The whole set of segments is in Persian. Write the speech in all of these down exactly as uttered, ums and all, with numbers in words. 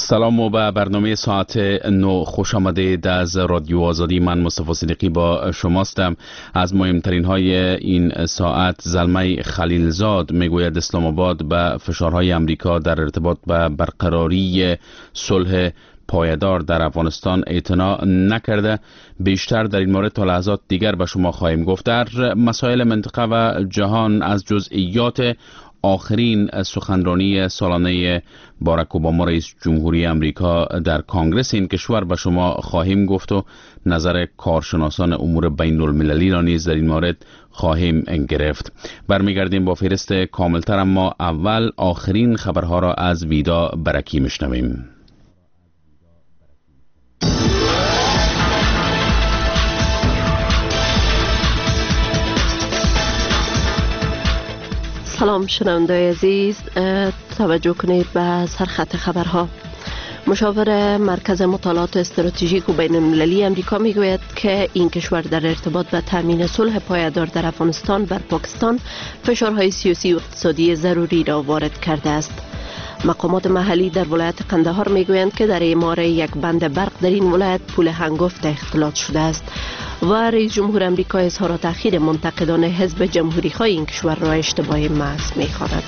سلام و به برنامه ساعت نو خوش آمدید از رادیو آزادی. من مصطفی صدیقی با شماستم. از مهمترین های این ساعت: زلمه خلیلزاد میگوید اسلام آباد به فشارهای امریکا در ارتباط به برقراری صلح پایدار در افغانستان اعتنا نکرده. بیشتر در این مورد تا لحظات دیگر به شما خواهیم گفت. در مسائل منطقه و جهان از جزئیات آخرین سخنرانی سالانه باراک اوباما رئیس جمهوری امریکا در کانگرس این کشور به شما خواهیم گفت و نظر کارشناسان امور بین المللی را نیز در این مورد خواهیم گرفت. برمیگردیم با فهرست کاملتر، اما اول آخرین خبرها را از ویدا برکی میشنویم. سلام شنونده عزیز، توجه کنید به سرخط خبرها. مشاور مرکز مطالعات استراتژیک و بین المللی امریکا میگوید که این کشور در ارتباط به تامین صلح پایدار در افغانستان بر پاکستان فشارهای سیاسی و اقتصادی ضروری را وارد کرده است. مقامات محلی در ولایت قندهار میگویند که در اعمار یک بند برق در این ولایت پول هنگفت اختلاط شده است و رئیس جمهور امریکا اظهارات اخیر منتقدان حزب جمهوری خواه این کشور را اشتباه محض می‌خواند.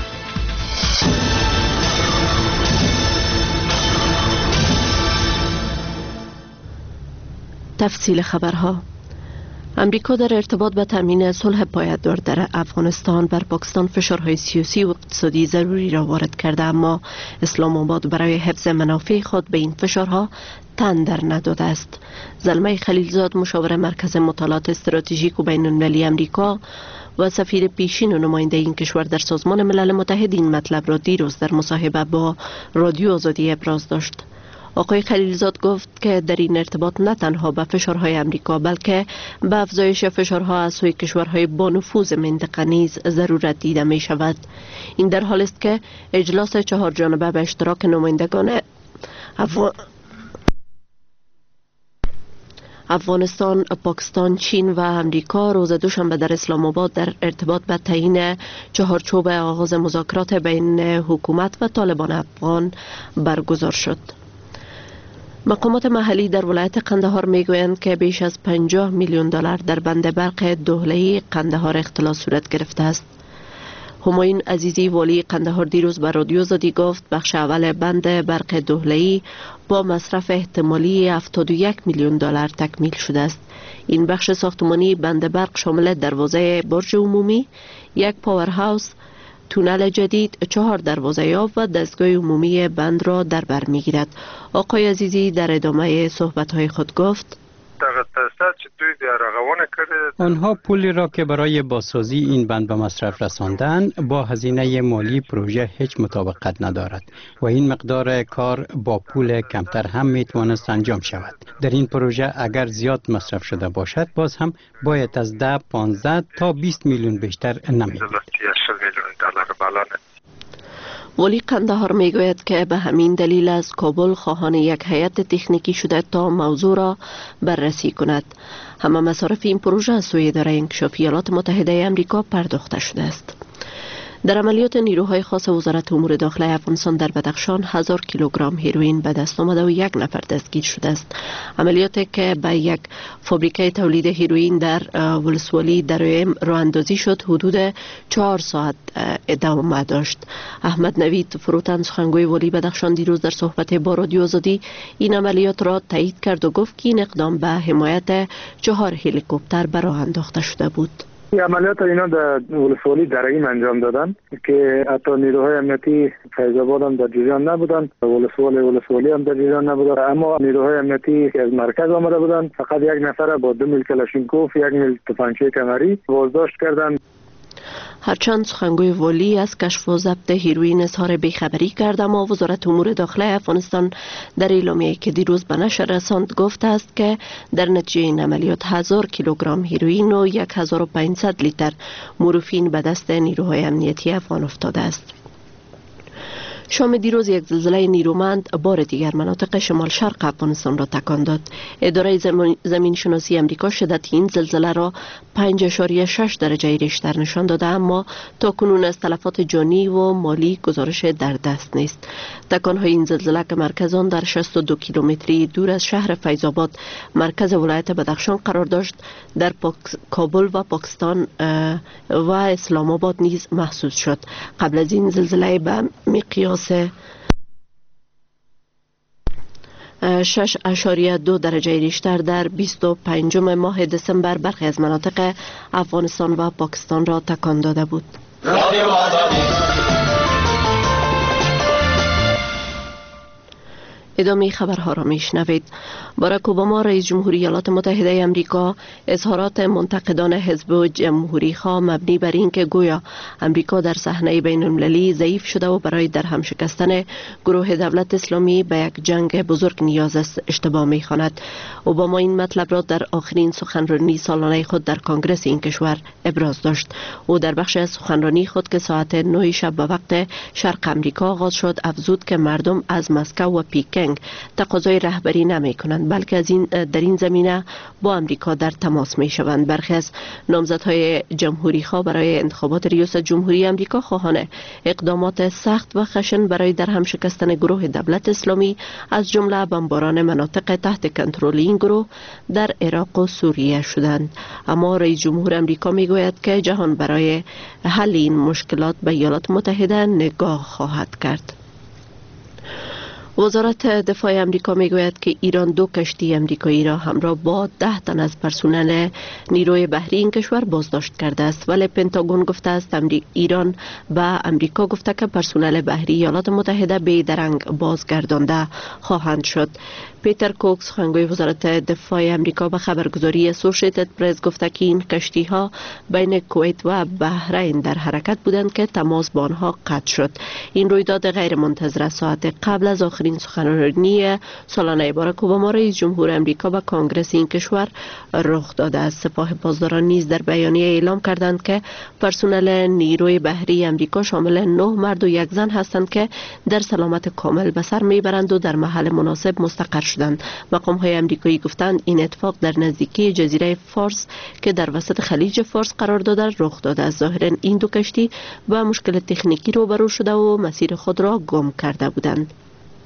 تفصیل خبرها. امریکا در ارتباط به تامین صلح پایدار در افغانستان بر پاکستان فشارهای سیاسی و اقتصادی ضروری را وارد کرده، اما اسلام آباد برای حفظ منافع خود به این فشارها تن در نداده است. زلمه خلیلزاد، مشاور مرکز مطالعات استراتژیک و بین المللی امریکا و سفیر پیشین و نماینده این کشور در سازمان ملل متحد، این مطلب را دیروز در مصاحبه با رادیو آزادی ابراز داشت. آقای خلیلزاد گفت که در این ارتباط نه تنها به فشارهای امریکا بلکه به افزایش فشارها از سوی کشورهای با نفوذ منطقه نیز ضرورت دیده می شود. این در حال است که اجلاس چهار جانبه به اشتراک نمایندگان افغان افغانستان، پاکستان، چین و امریکا روز دوشنبه در اسلام آباد در ارتباط به تعیین چهارچوب آغاز مذاکرات بین حکومت و طالبان افغان برگزار شد. مقامات محلی در ولایت قندهار میگویند که بیش از پنجاه میلیون دلار در بند برق دهله‌ای قندهار اختلاط صورت گرفته است. همایون عزیزی، والی قندهار، دیروز به رادیو آزادی گفت بخش اول بند برق دهله‌ای با مصرف احتمالی هفتاد و یک میلیون دلار تکمیل شده است. این بخش ساختمانی بند برق شامل دروازه برج عمومی، یک پاور هاوس، تونل جدید، چهار دروازه یاب و دستگاه عمومی بند را در بر میگیرد. آقای عزیزی در ادامه صحبت‌های خود گفت آنها پولی را که برای بازسازی این بند به مصرف رساندن با هزینه مالی پروژه هیچ مطابقت ندارد و این مقدار کار با پول کمتر هم میتوانست انجام شود. در این پروژه اگر زیاد مصرف شده باشد باز هم باید از ده، پانزده تا بیست میلیون بیشتر نمی‌دید. ولی قندهار میگوید که به همین دلیل از کابل خواهان یک هیئت تکنیکی شده تا موضوع را بررسی کند. همه مصارف این پروژه از سوی اداره انکشافی ایالات متحده آمریکا پرداخته شده است. در عملیات نیروهای خاص وزارت امور داخلی افغانستان در بدخشان هزار کیلوگرم هیروئین به دست آمده و یک نفر دستگیر شده است. عملیاتی که به یک فابریکه تولید هیروئین در ولسوالی درایم راه اندازی شد حدود چهار ساعت ادامه داشت. احمد نوید فروتن، سخنگوی والی بدخشان، دیروز در صحبت با رادیو آزادی این عملیات را تایید کرد و گفت که این اقدام به حمایت چهار هلیکوپتر به راه انداخته شده بود. این عملیات اینا در ولسوالی درایم انجام دادن که حتی نیروهای امنیتی فیض آباد هم در جریان نبودن، ولسوالی ولسوالی هم در جریان نبودن، اما نیروهای امنیتی که از مرکز آمده بودن فقط یک نفر با دو میل کلاشینکوف، یک میل تفنگچی کمری بازداشت کردند. هرچند سخنگوی والی از کشف و ضبط هیروئین اظهار بیخبری کرد، اما وزارت امور داخلی افغانستان در اعلامیه‌ای که دیروز به نشر رساند گفته است که در نتیجه این عملیات هزار کیلوگرم هیروئین و هزار و پانصد لیتر مورفین به دست نیروهای امنیتی افغان افتاده است. شام دیروز یک زلزله نیرومند بار دیگر مناطق شمال شرق افغانستان را تکان داد. اداره زمین شناسی امریکا شدت این زلزله را پنج اشاریه شش درجه ریشتر نشان داده، اما تا کنون از تلفات جانی و مالی گزارش در دست نیست. تکان‌های این زلزله که مرکز آن در شصت و دو کیلومتری دور از شهر فیض‌آباد مرکز ولایت بدخشان قرار داشت، در پاکس... کابل و پاکستان و اسلام آباد نیز محسوس شد. قبل از این زلزله به مقیاس شش اشاریه دو درجه ریشتر در بیست و پنجم ماه دسامبر برخی از مناطق افغانستان و پاکستان را تکان داده بود. ادامه خبرها را میشنوید. باراک اوباما رئیس جمهوری ایالات متحده آمریکا اظهارات منتقدان حزب جمهوری خواه مبنی بر اینکه گویا آمریکا در صحنه بین المللی ضعیف شده و برای در هم شکستن گروه دولت اسلامی به یک جنگ بزرگ نیاز است اشتباه می‌خواند. اوباما این مطلب را در آخرین سخنرانی سالانه خود در کنگره این کشور ابراز داشت. او در بخش از سخنرانی خود که ساعت نه شب به وقت شرق آمریکا آغاز شد افزود که مردم از مسکو و پیکینگ تقاضای رهبری نمی کنند، بلکه از این در این زمینه با امریکا در تماس می شوند. برخی از نامزدهای جمهوری خواه برای انتخابات ریاست جمهوری امریکا خواهان اقدامات سخت و خشن برای در هم شکستن گروه دولت اسلامی از جمله بمباران مناطق تحت کنترل این گروه در عراق و سوریه شدند. اما رئیس جمهور امریکا می گوید که جهان برای حل این مشکلات به ایالات متحده نگاه خواهد کرد. وزارت دفاع امریکا میگوید که ایران دو کشتی امریکایی را همراه با ده تن از پرسنل نیروی بحری این کشور بازداشت کرده است، ولی پنتاگون گفته است ایران به امریکا گفته که پرسنل بحری ایالات متحده به درنگ بازگردانده خواهند شد. پیتر کوکس سخنگوی وزارت دفاع امریکا به خبرگزاری اسوسییتد پرس گفته که این کشتی ها بین کویت و بحرین در حرکت بودند که تماس با آنها قطع شد. این رویداد غیر منتظره ساعت قبل از آخرین سخنرانی سالانه باراک اوباما رئیس جمهور امریکا به کنگره این کشور رخ داده است. سپاه پاسداران نیز در بیانیه اعلام کردند که پرسنل نیروی بحری امریکا شامل نه مرد و یک زن هستند که در سلامت کامل به سر میبرند و در محل مناسب مستقر شدند. مقام های امریکایی گفتند این اتفاق در نزدیکی جزیره فارس که در وسط خلیج فارس قرار داده رخ داده است. ظاهرا این دو کشتی با مشکل تکنیکی روبرو شده و مسیر خود را گم کرده بودند.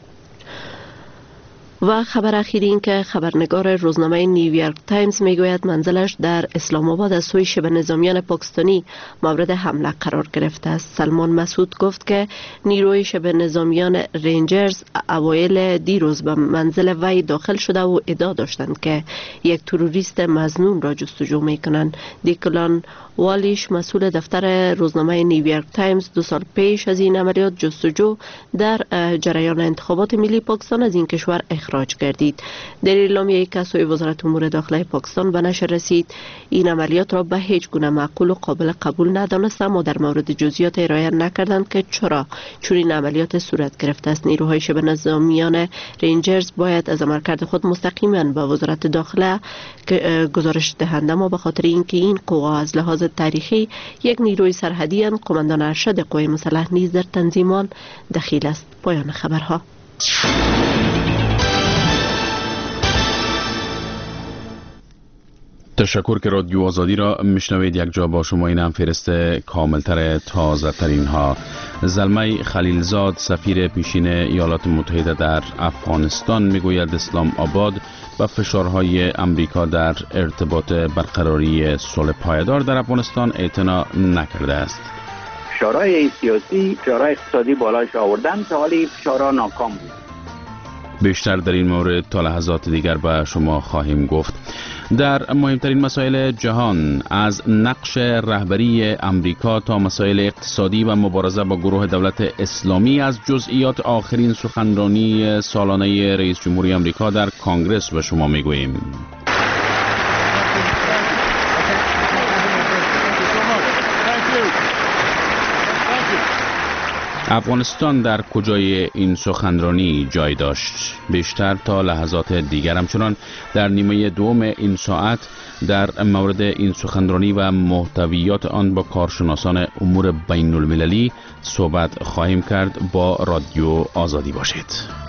و خبر اخیر این که خبرنگار روزنامه نیویورک تایمز میگوید منزلش در اسلام آباد از سوی شبه نظامیان پاکستانی مورد حمله قرار گرفته است. سلمان مسعود گفت که نیروی شبه نظامیان رنجرز اوایل دیروز به منزل وی داخل شده و ادعا داشتند که یک تروریست مظنون را جستجو میکنند. دیکلان والیش مسئول دفتر روزنامه نیویورک تایمز دو سال پیش از این عملیات جستجو در جریان انتخابات ملی پاکستان از این کشور اخراج گردید. در اعلامیه‌ای که سوی وزارت امور داخلی پاکستان به نشر رسید این عملیات را به هیچ گونه معقول و قابل قبول ندانست، اما در مورد جزئیات ارائه نکردند که چرا چون این عملیات صورت گرفته است. نیروهای شبه نظامیان رنجرز باید از عملکرد خود مستقیما به وزارت داخله گزارش دهند، اما به خاطر اینکه این قوا از لحاظ تاریخی یک نیروی سرحدی اند، قماندان ارشد قوای مسلح نیز در تنظیمان دخیل است. پایان خبرها. تشکر که رادیو آزادی را میشنوید. یک جا با شما این هم فرست کاملتر تازه ترین ها. زلمه خلیلزاد سفیر پیشین ایالات متحده در افغانستان میگوید اسلام آباد و فشارهای امریکا در ارتباط برقراری صلح پایدار در افغانستان اعتنا نکرده است. فشارهای سیاسی، فشارهای اقتصادی بالایش آوردن تا حالی فشارها ناکام بود. بیشتر در این مورد تا لحظات دیگر به شما خواهیم گفت. در مهمترین مسائل جهان از نقش رهبری امریکا تا مسائل اقتصادی و مبارزه با گروه دولت اسلامی، از جزئیات آخرین سخنرانی سالانه رئیس جمهوری امریکا در کنگره به شما میگوییم. افغانستان در کجای این سخنرانی جای داشت؟ بیشتر تا لحظات دیگر همچنان در نیمه دوم این ساعت در مورد این سخنرانی و محتویات آن با کارشناسان امور بین المللی صحبت خواهیم کرد. با رادیو آزادی باشید.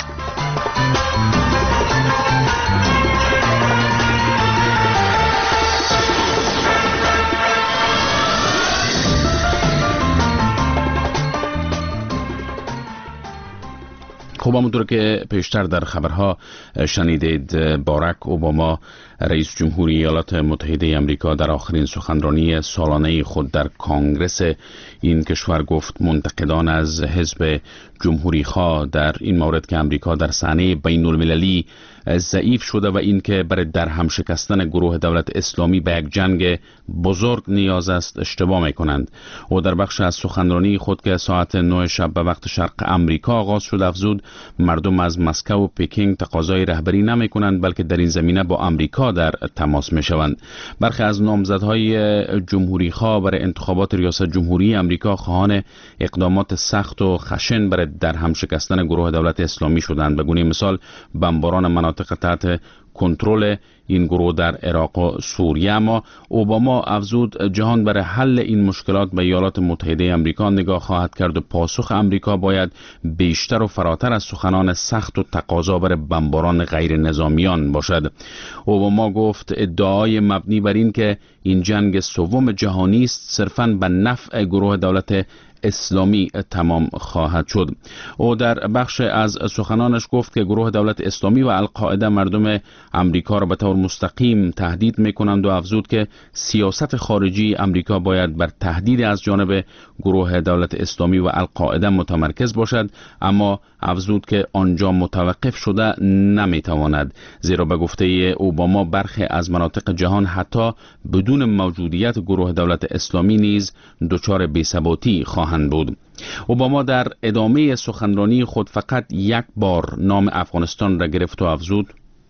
خب همونطور که پیشتر در خبرها شنیدید، باراک اوباما رئیس جمهوری ایالات متحده آمریکا در آخرین سخنرانی سالانه خود در کانگرس این کشور گفت منتقدان از حزب جمهوری خواه در این مورد که آمریکا در صحنه بین المللی ضعیف شده و اینکه برای درهم شکستن گروه دولت اسلامی به یک جنگ بزرگ نیاز است اشتباه میکنند. او در بخش از سخنرانی خود که ساعت نه شب به وقت شرق آمریکا آغاز شد افزود مردم از مسکو و پکینگ تقاضای رهبری نمی کنند بلکه در این زمینه با آمریکا در تماس می شوند. برخی از نامزدهای جمهوری خواه برای انتخابات ریاست جمهوری آمریکا خواهان اقدامات سخت و خشن برای درهم شکستن گروه دولت اسلامی شدند. به گونه مثال بمباران مناطق تحت کنترل این گروه در عراق و سوریه. اما اوباما افزود جهان برای حل این مشکلات به ایالات متحده آمریکا نگاه خواهد کرد و پاسخ آمریکا باید بیشتر و فراتر از سخنان سخت و تقاضا برای بمباران غیر نظامیان باشد. اوباما گفت ادعای مبنی بر این که این جنگ سوم جهانی است صرفاً به نفع گروه دولت اسلامی تمام خواهد شد. او در بخش از سخنانش گفت که گروه دولت اسلامی و القاعده مردم امریکا را به طور مستقیم تهدید میکنند و افزود که سیاست خارجی امریکا باید بر تهدید از جانب گروه دولت اسلامی و القاعده متمرکز باشد، اما افزود که آنجا متوقف شده نمیتواند، زیرا به گفته اوباما برخی از مناطق جهان حتی بدون موجودیت گروه دولت اسلامی نیز دچار بی‌ثباتی خواهند بود. اوباما در ادامه سخنرانی خود فقط یک بار نام افغانستان را گرفت و افزود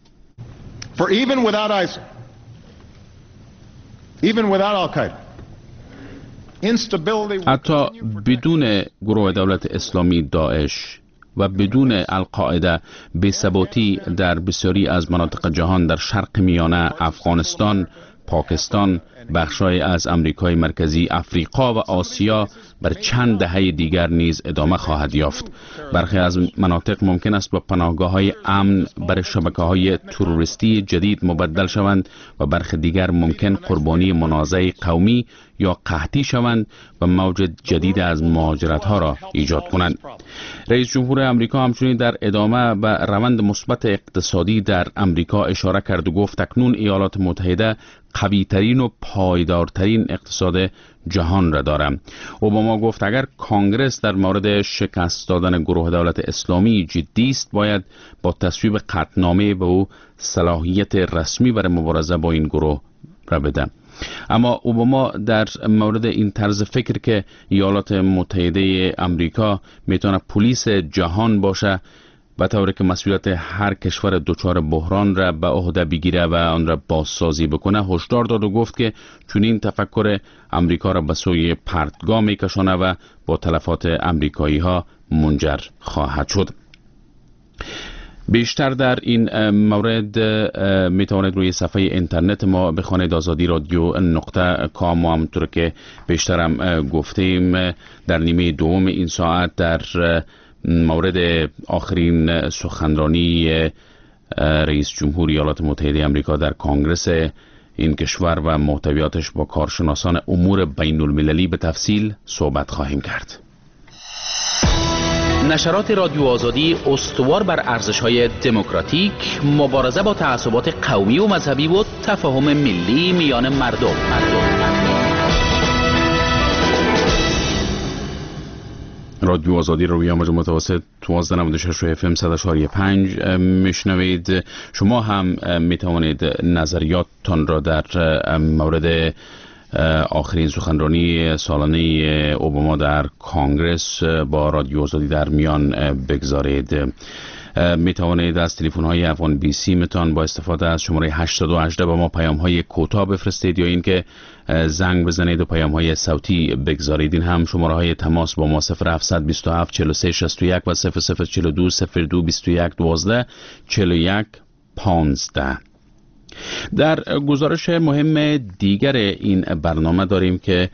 For even without ISIL, even without Al-Qaeda, instability حتی بدون گروه دولت اسلامی داعش و بدون القاعده بی‌ثباتی در بسیاری از مناطق جهان در شرق میانه، افغانستان، پاکستان، بخشای از امریکای مرکزی، افریقا و آسیا بر چند دهه دیگر نیز ادامه خواهد یافت. برخی از مناطق ممکن است با پناهگاه‌های امن برای شبکه‌های تروریستی جدید مبدل شوند و برخی دیگر ممکن قربانی منازعه قومی یا قحطی شوند و موج جدید از مهاجرت‌ها را ایجاد کنند. رئیس جمهور آمریکا همچنین در ادامه به روند مثبت اقتصادی در آمریکا اشاره کرد و گفت اکنون ایالات متحده قوی‌ترین و پایدارترین اقتصاد جهان را دارم. اوباما گفت اگر کانگرس در مورد شکست دادن گروه دولت اسلامی جدی است باید با تصویب قطعنامه به او صلاحیت رسمی برای مبارزه با این گروه را بده. اما اوباما در مورد این طرز فکر که ایالات متحده آمریکا میتونه پلیس جهان باشه به طوری که مسئولیت هر کشور دچار بحران را به عهده بگیره و آن را بازسازی بکنه هشدار داد و گفت که چنین تفکر آمریکا را به سوی پرتگاه میکشانه و با تلفات آمریکایی ها منجر خواهد شد. بیشتر در این مورد می توانید روی صفحه اینترنت ما بخوانید آزادی رادیو نقطه کام و همونطور که بیشتر هم گفتیم در نیمه دوم این ساعت در مورد آخرین سخنرانی رئیس جمهوری ایالات متحده آمریکا در کانگرس این کشور و محتویاتش با کارشناسان امور بین المللی به تفصیل صحبت خواهیم کرد. نشرات رادیو آزادی استوار بر ارزش‌های دموکراتیک، مبارزه با تعصبات قومی و مذهبی و تفاهم ملی میان مردم. مردم. رادیو آزادی رو روی موج متوسط دوازده نود و شش اف ام صد و چهار و پنج میشنوید. شما هم میتوانید نظریاتتان را در مورد آخرین سخنرانی سالانه اوباما در کانگرس با رادیو آزادی در میان بگذارید. می توانید از تلفن های افغان بی سی متان با استفاده از شماره هشتصد و هجده با ما پیام های کوتاه بفرستید یا اینکه زنگ بزنید و پیام های صوتی بگذارید. این هم شماره های تماس با ما صفر هفتصد و بیست و هفت چهل و سه شصت و یک و صفر صفر چهل و دو صفر دو بیست و یک دوازده چهل و یک پانزده. در گزارش مهم دیگر این برنامه داریم که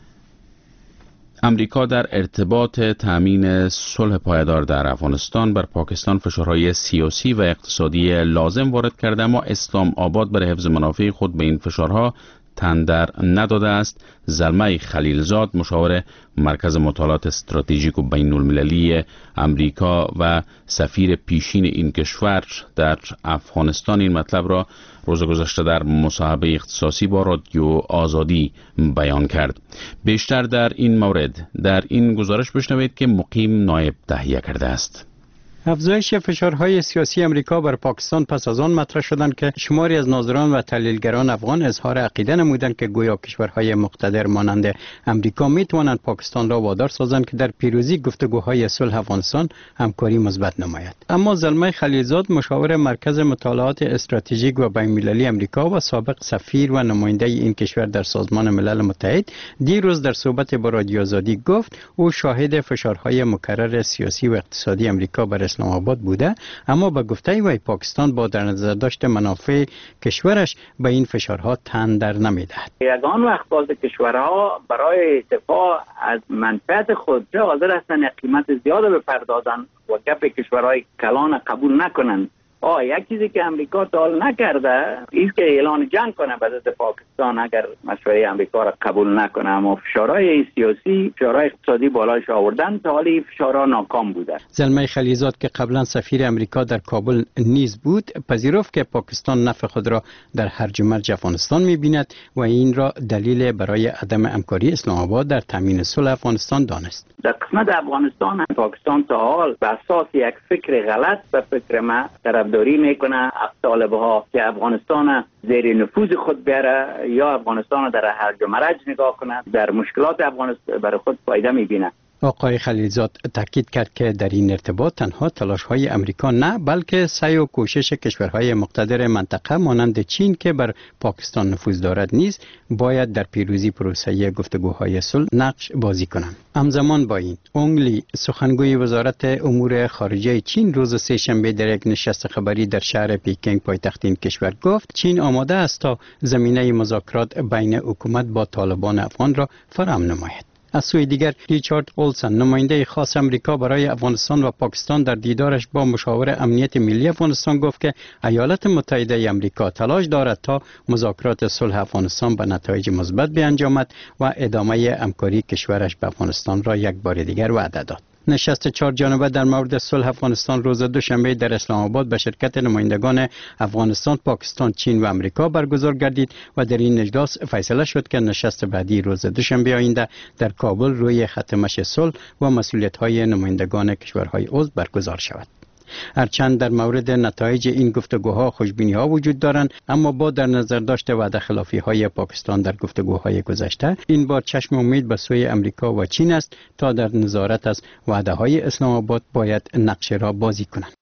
امریکا در ارتباط تأمین صلح پایدار در افغانستان بر پاکستان فشارهای سیاسی و اقتصادی لازم وارد کرده، اما اسلام آباد برای حفظ منافع خود به این فشارها تن در نداده است. زلمه خلیلزاد مشاور مرکز مطالعات استراتژیک و بین المللی امریکا و سفیر پیشین این کشور در افغانستان این مطلب را روز گذشته در مصاحبه اختصاصی با رادیو آزادی بیان کرد. بیشتر در این مورد در این گزارش بشنوید که مقیم نایب تهیه کرده است. افزایش فشارهای سیاسی امریکا بر پاکستان پس از آن مطرح شدند که شماری از ناظران و تحلیلگران افغان اظهار عقیده نمودند که گویا کشورهای مقتدر مانند امریکا می توانند پاکستان را وادار سازند که در پیروزی گفتگوهای صلح افغانستان همکاری مثبت نماید. اما زلمه خلیلزاد مشاور مرکز مطالعات استراتژیک و بین‌المللی امریکا و سابق سفیر و نماینده این کشور در سازمان ملل متحد دیروز در صحبت با رادیو آزادی گفت او شاهد فشارهای مکرر سیاسی و اقتصادی امریکا بر اسلام آباد بوده، اما به گفته وی پاکستان با در نظر داشت منافع کشورش به این فشارها تن در نمیدهد. یگان وقت باز کشورها برای دفاع از منفعت خود حاضر هستند قیمت زیاد بپردازند و کف کشورهای کلان قبول نکنند. آه یک چیزی که امریکا تا حال نکرده است که اعلان جنگ کنه به ضد پاکستان اگر مشورت امریکا را قبول نکنه، اما فشارهای سیاسی، فشارهای اقتصادی بالایش آوردن تا حالی فشارها ناکام بوده. زلمه خلیلزاد که قبلا سفیر امریکا در کابل نیز بود پذیرفت که پاکستان نفع خود را در هرج و مرج افغانستان می‌بیند و این را دلیل برای عدم همکاری اسلام آباد در تامین صلح افغانستان دانست. در قسمت افغانستان پاکستان تا حال به اساس یک فکر غلط به فکر ما طرفداری میکنه از طالبها که افغانستان زیر نفوذ خود بیاره یا افغانستان در هرج و مرج نگاه کنه، در مشکلات افغانستان برای خود فایده میبینه. آقای خلیلزاد تاکید کرد که در این ارتباط تنها تلاش‌های امریکا نه بلکه سعی و کوشش کشورهای مقتدر منطقه مانند چین که بر پاکستان نفوذ دارد نیز باید در پیروزی پروسه گفتگوهای صلح نقش بازی کنند. همزمان با این اونگ لی سخنگوی وزارت امور خارجه چین روز سه‌شنبه در یک نشست خبری در شهر پکینگ پایتخت این کشور گفت چین آماده است تا زمینه مذاکرات بین حکومت با طالبان افغان را فراهم نماید. از سوی دیگر ریچارد اولسن نماینده خاص امریکا برای افغانستان و پاکستان در دیدارش با مشاور امنیت ملی افغانستان گفت که ایالات متحده امریکا تلاش دارد تا مذاکرات صلح افغانستان به نتایج مثبت بیانجامد و ادامه همکاری کشورش به افغانستان را یک بار دیگر وعده داد. نشست چهار جانبه در مورد صلح افغانستان روز دوشنبه در اسلام آباد به شرکت نمایندگان افغانستان، پاکستان، چین و امریکا برگزار گردید و در این اجلاس فیصله شد که نشست بعدی روز دوشنبه آینده در کابل روی خط مشی صلح و مسئولیت‌های نمایندگان کشورهای عضو برگزار شود. هرچند در مورد نتایج این گفتگوها خوشبینی‌ها وجود دارند، اما با در نظر داشت وعده خلافی‌های پاکستان در گفتگوهای گذشته این بار چشم امید به سوی امریکا و چین است تا در نظارت از وعده‌های اسلام آباد باید نقشه را بازی کنند.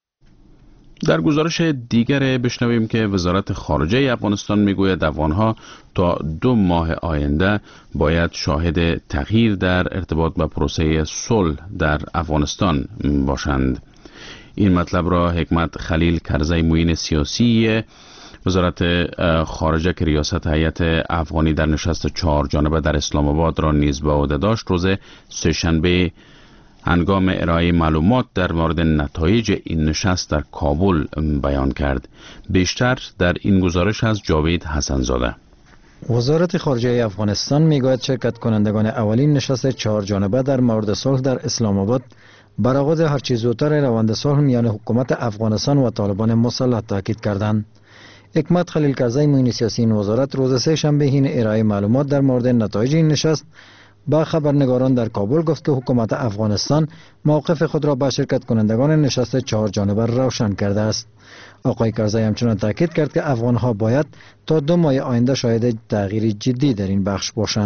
در گزارش دیگر بشنویم که وزارت خارجه افغانستان میگوید افغانها تا دو ماه آینده باید شاهد تغییر در ارتباط با پروسه صلح در افغانستان باشند. این مطلب را حکمت خلیل کرزی معین سیاسی وزارت خارجه که ریاست هیئت افغانی در نشست چهار جانبه در اسلام آباد را نیز به عهده داشت روز سه‌شنبه هنگام ارائه معلومات در مورد نتایج این نشست در کابل بیان کرد. بیشتر در این گزارش از جاوید حسن‌زاده. وزارت خارجه افغانستان میگوید شرکت کنندگان اولین نشست چهار جانبه در مورد صلح در اسلام آباد بر آغاز هرچه زودتر روند صلح میان حکومت افغانستان و طالبان مسلح تاکید کردند. حکمت خلیل کرزی معین سیاسی این وزارت روز سه شنبه حین ارائه معلومات در مورد نتایج این نشست با خبرنگاران در کابل گفت که حکومت افغانستان موقف خود را با شرکت کنندگان نشست چهار جانبه روشن کرده است. آقای کرزی همچنان تاکید کرد که افغانها باید تا دو ماه آینده شاهد تغییر جدی در این بخش باشند.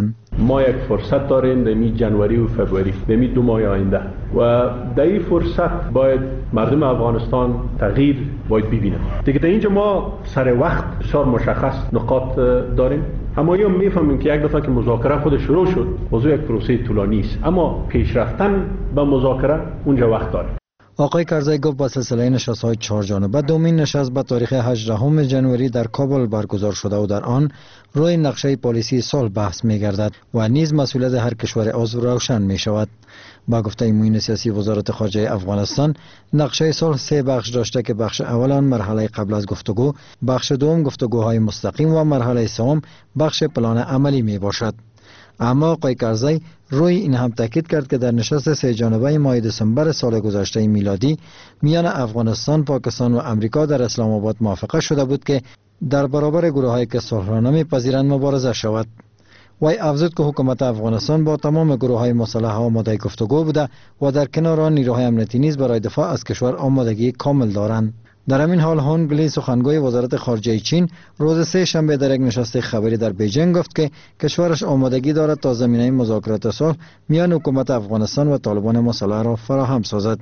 ما یک فرصت داریم در می جنوری و فوریه، در می دو ماه آینده، و در این فرصت باید مردم افغانستان تغییر باید ببینن. دیگه در اینجا ما سر وقت بسیار مشخص نقاط داریم، اما یا میفهمیم که یک دفعه که مذاکره خود شروع شد موضوع یک پروسه طولانی است، اما پیش رفتن به مذاکره اونجا وقت داره. آقای کرزی گفت با سلسله نشست‌های چهار جانبه دومین نشست به تاریخ هجدهم جنوری در کابل برگزار شده و در آن روی نقشه پالیسی صلح بحث می‌گردد و نیز مسئولیت هر کشور عضو روشن می‌شود. با گفته معین سیاسی وزارت خارجه افغانستان، نقشه صلح سه بخش داشته که بخش اول آن مرحله قبل از گفتگو، بخش دوم گفتگوهای مستقیم و مرحله سوم بخش پلان عملی میباشد. اما آقای کرزی روی این هم تاکید کرد که در نشست سه جانبه ماه دسامبر سال گذشته میلادی میان افغانستان، پاکستان و امریکا در اسلام آباد موافقه شده بود که در برابر گروهایی که صلح را نمیپذیرند مبارزه شود. وی افزود که حکومت افغانستان با تمام گروه‌های مسلح آماده گفتگو بوده و در کنار آن نیروهای امنیتی نیز برای دفاع از کشور آمادگی کامل دارند. در همین حال هون گلی سخنگوی وزارت خارجه چین روز سه شنبه در یک نشست خبری در بیجینگ گفت که کشورش آمادگی دارد تا زمینه مذاکرات صلح میان حکومت افغانستان و طالبان مسلح را فراهم سازد.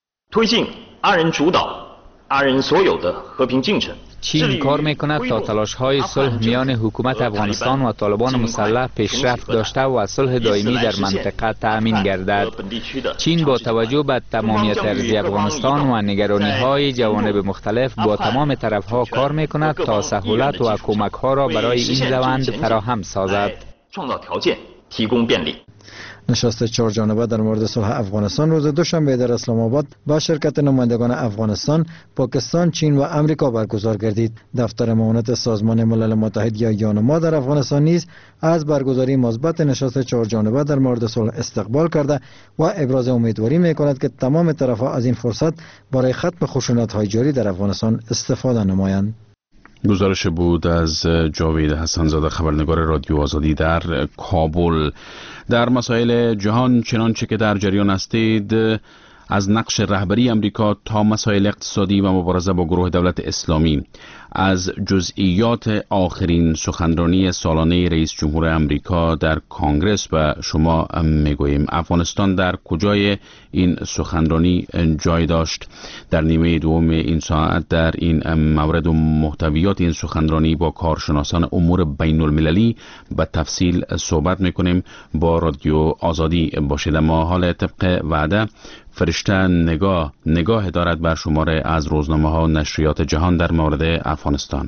چین کار میکند تا تلاش های صلح میان حکومت افغانستان و طالبان مسلح پیشرفت داشته و صلح دائمی در منطقه تأمین گردد. چین با توجه به تمامیت ارضی افغانستان و نگرانی های جوانب مختلف با تمام طرف ها کار میکند تا سهولت و کمک ها را برای این روند فراهم سازد. نشست چهار جانبه در مورد صلح افغانستان روز دوشنبه در اسلام آباد با شرکت نمایندگان افغانستان، پاکستان، چین و امریکا برگزار گردید. دفتر معاونت سازمان ملل متحد یا یانما در افغانستان نیز از برگزاری مثبت نشست چهار جانبه در مورد صلح استقبال کرده و ابراز امیدواری می‌کند که تمام طرف‌ها از این فرصت برای ختم خشونت‌های جاری در افغانستان استفاده نمایند. گزارش بود از جاوید حسن‌زاده، خبرنگار رادیو آزادی در کابل. در مسائل جهان چنانچه که در جریان هستید، از نقش رهبری امریکا تا مسائل اقتصادی و مبارزه با گروه دولت اسلامی، از جزئیات آخرین سخنرانی سالانه رئیس جمهور امریکا در کنگره و شما میگوییم افغانستان در کجای این سخنرانی جای داشت. در نیمه دوم این ساعت در این مورد و محتویات این سخنرانی با کارشناسان امور بین المللی به تفصیل صحبت میکنیم. با رادیو آزادی باشید. ما حال طبق وعده فرشته نگاه نگاه دارد بر شماره از روزنامه ها و نشریات جهان در مورد افغانستان.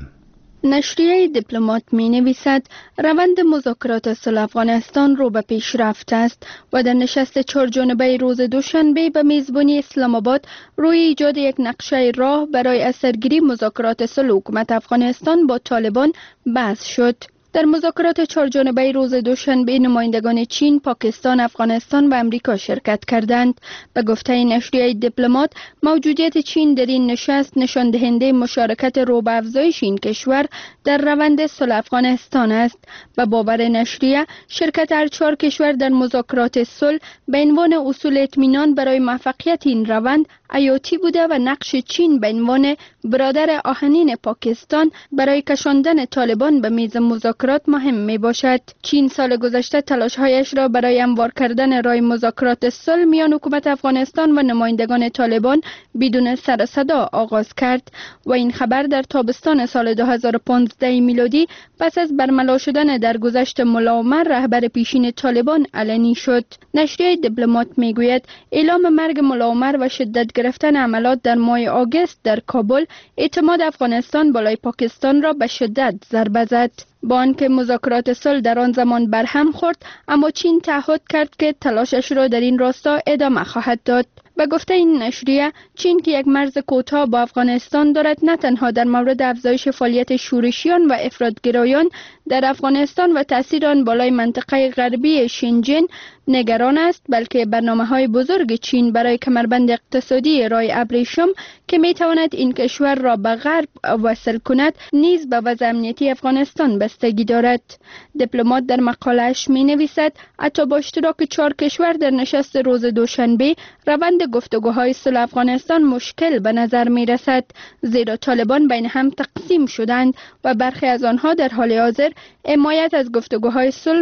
نشریه دیپلمات می نویسد روند مذاکرات صلح افغانستان رو به پیش رفته است و در نشست چهار جانبه روز دوشنبه به میزبانی اسلام آباد روی ایجاد یک نقشه راه برای اثرگیری مذاکرات صلح حکومت افغانستان با طالبان بحث شد. در مذاکرات چهار جانبه روز دوشنبه نمایندگان چین، پاکستان، افغانستان و امریکا شرکت کردند. به گفته نشریه دیپلمات، موجودیت چین در این نشست نشان دهنده مشارکت رو به افزایش این کشور در روند صلح افغانستان است. به باور نشریه، شرکت هر چهار کشور در مذاکرات صلح به عنوان اصول اطمینان برای موفقیت این روند حیاتی بوده و نقش چین به عنوان برادر آهنین پاکستان برای کشاندن طالبان به میز مذاکرات مهم می باشد. چین سال گذشته تلاش‌هایش را برای هموار کردن راه مذاکرات صلح میان حکومت افغانستان و نمایندگان طالبان بدون سر و صدا آغاز کرد و این خبر در تابستان سال دو هزار و پانزده میلادی پس از برملا شدن درگذشت ملا عمر رهبر پیشین طالبان علنی شد. نشریه دیپلمات میگوید اعلام مرگ ملا عمر و شدت گرفتن عملات در ماه آگوست در کابل اعتماد افغانستان بالای پاکستان را به شدت ضربه زد. با آنکه مذاکرات صلح در آن زمان برهم خورد، اما چین تعهد کرد که تلاشش را در این راستا ادامه خواهد داد. به گفته این نشریه، چین که یک مرز کوتاه با افغانستان دارد، نه تنها در مورد افزایش فعالیت شورشیان و افراطگرایان در افغانستان و تاثیر آن بالای منطقه غربی شینجین نگران است، بلکه برنامه‌های بزرگ چین برای کمربند اقتصادی راه ابریشم که می‌تواند این کشور را به غرب وصل کند نیز به وضع امنیتی افغانستان بستگی دارد. دیپلمات در مقاله‌اش می‌نویسد حتی با اشتراک چهار کشور در نشست روز دوشنبه روند گفتگوهای صلح افغانستان مشکل به نظر می‌رسد، زیرا طالبان بین هم تقسیم شدند و برخی از آنها در حال حاضر حمایت از گفتگوهای صلح را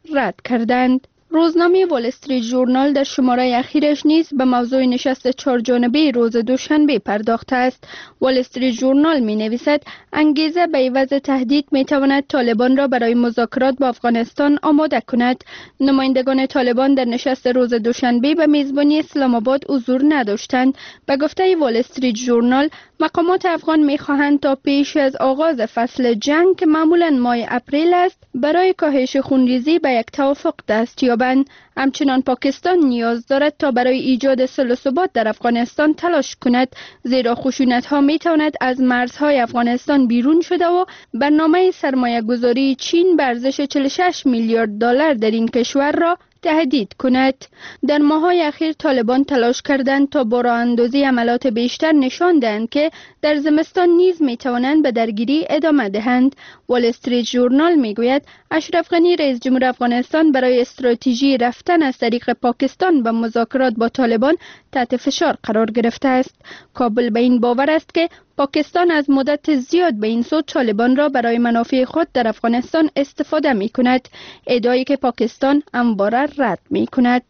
رد کردند. روزنامه وال استریت ژورنال در شماره اخیرش نیز به موضوع نشست چهارجانبه روز دوشنبه پرداخته است. وال استریت ژورنال می نویسد انگیزه به عوض تهدید می تواند طالبان را برای مذاکرات با افغانستان آماده کند. نمایندگان طالبان در نشست روز دوشنبه به میزبانی اسلام آباد حضور نداشتند. به گفته وال استریت ژورنال مقامات افغان می خواهند تا پیش از آغاز فصل جنگ که معمولا ماه اپریل است برای کاهش خونریزی به یک توافق دست یابند. همچنان پاکستان نیاز دارد تا برای ایجاد صلح و ثبات در افغانستان تلاش کند، زیرا خشونت ها می تواند از مرزهای افغانستان بیرون شده و برنامه سرمایه گذاری چین به ارزش چهل و شش میلیارد دلار در این کشور را تهدید کند. در ماه‌های اخیر طالبان تلاش کردند تا با راه اندازی عملیات بیشتر نشان دهند که در زمستان نیز می توانند به درگیری ادامه دهند. وال استریت ژورنال می گوید اشرف غنی رئیس جمهور افغانستان برای استراتژی رفتن از طریق پاکستان به مذاکرات با طالبان تحت فشار قرار گرفته است. کابل به این باور است که پاکستان از مدت زیاد به این سو طالبان را برای منافع خود در افغانستان استفاده می کند، ادعایی که پاکستان همواره رد می کند.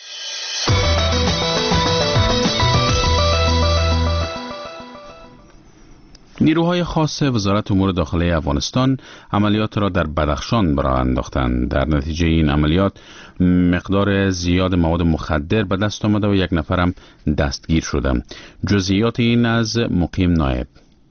نیروهای خاص وزارت امور داخلی افغانستان عملیات را در بدخشان براه انداختند. در نتیجه این عملیات مقدار زیاد مواد مخدر به دست آمده و یک نفرم دستگیر شده. جزئیات این از مقیم نایب.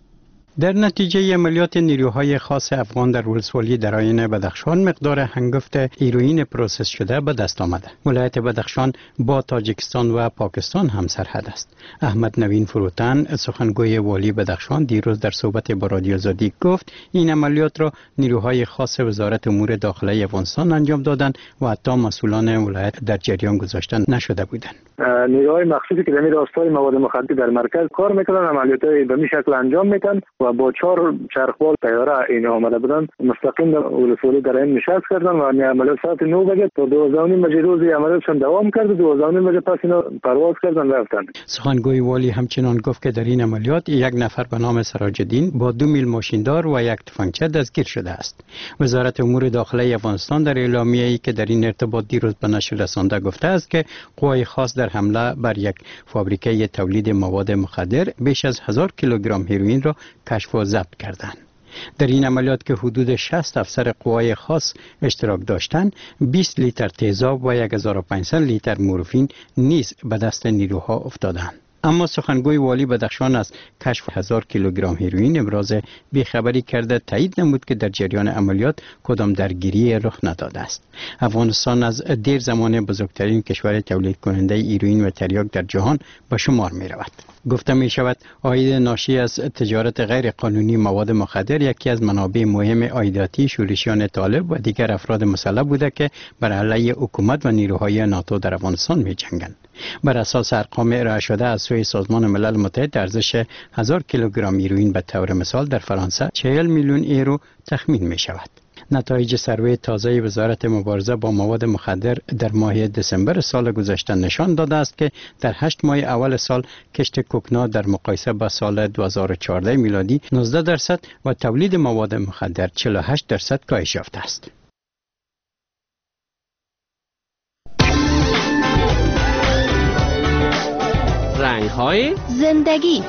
در نتیجه عملیات نیروهای خاص افغان در ولسوالی درایین بدخشان مقدار هنگفت هیروئین پروسس شده به دست آمده. ولایت بدخشان با تاجیکستان و پاکستان هم سرحد است. احمد نوین فروتن سخنگوی والی بدخشان دیروز در صحبت با رادیو آزادی گفت این عملیات را نیروهای خاص وزارت امور داخلی افغانستان انجام دادند و حتی مسئولان ولایت در جریان گذاشته نشده بودند. نیروهای مخصوصی که در راستای مواد مخدر در مرکز کار میکنن عملیات به این شکل انجام میدن و با چهار چرخبال طیاره این آمده بودن مستقیم در ولسوالی در این نشست کردن و عملیات ساعت نه بجه تا دوازده و نیم بجه روز عملیاتشون دوام کرد. دوازده و نیم بجه پس اینا پرواز کردن رفتن. سخنگوی والی همچنان گفت که در این عملیات یک نفر به نام سراج‌الدین با دو میل ماشیندار و یک تفنگچی دستگیر شده است. وزارت امور داخلی افغانستان در اعلامیه‌ای که در این ارتباط دیروز به نشر رسانده گفته است که قوای خاص در حمله بر یک فابریکه تولید مواد مخدر بیش از هزار کیلوگرم هیروئین را کشف و ضبط کردند. در این عملیات که حدود شصت افسر قوای خاص اشتراک داشتند، بیست لیتر تیزاب و هزار و پانصد لیتر مورفین نیز به دست نیروها افتادند. اما سخنگوی والی بدخشان از کشف هزار کیلوگرم هیروئین ابراز بیخبری کرده تایید نمود که در جریان عملیات کدام درگیری رخ نداده است. افغانستان از دیر زمان بزرگترین کشور تولید کننده هیروئین و تریاک در جهان به شمار می رود. گفته می شود عاید ناشی از تجارت غیر قانونی مواد مخدر یکی از منابع مهم عایداتی شورشیان طالب و دیگر افراد مسلح بوده که بر علیه حکومت و نیروهای ناتو در افغانستان می جنگند. بر اساس ارقام ارائه شده از سوی سازمان ملل متحد ارزش هزار کیلوگرم هیروئین به طور مثال در فرانسه چهل میلیون یورو تخمین می شود. نتایج سروی تازه وزارت مبارزه با مواد مخدر در ماه دسامبر سال گذشته نشان داده است که در هشت ماه اول سال کشت کوکنا در مقایسه با سال دو هزار و چهارده میلادی نوزده درصد و تولید مواد مخدر چهل و هشت درصد کاهش یافته است. رنگ‌های زندگی.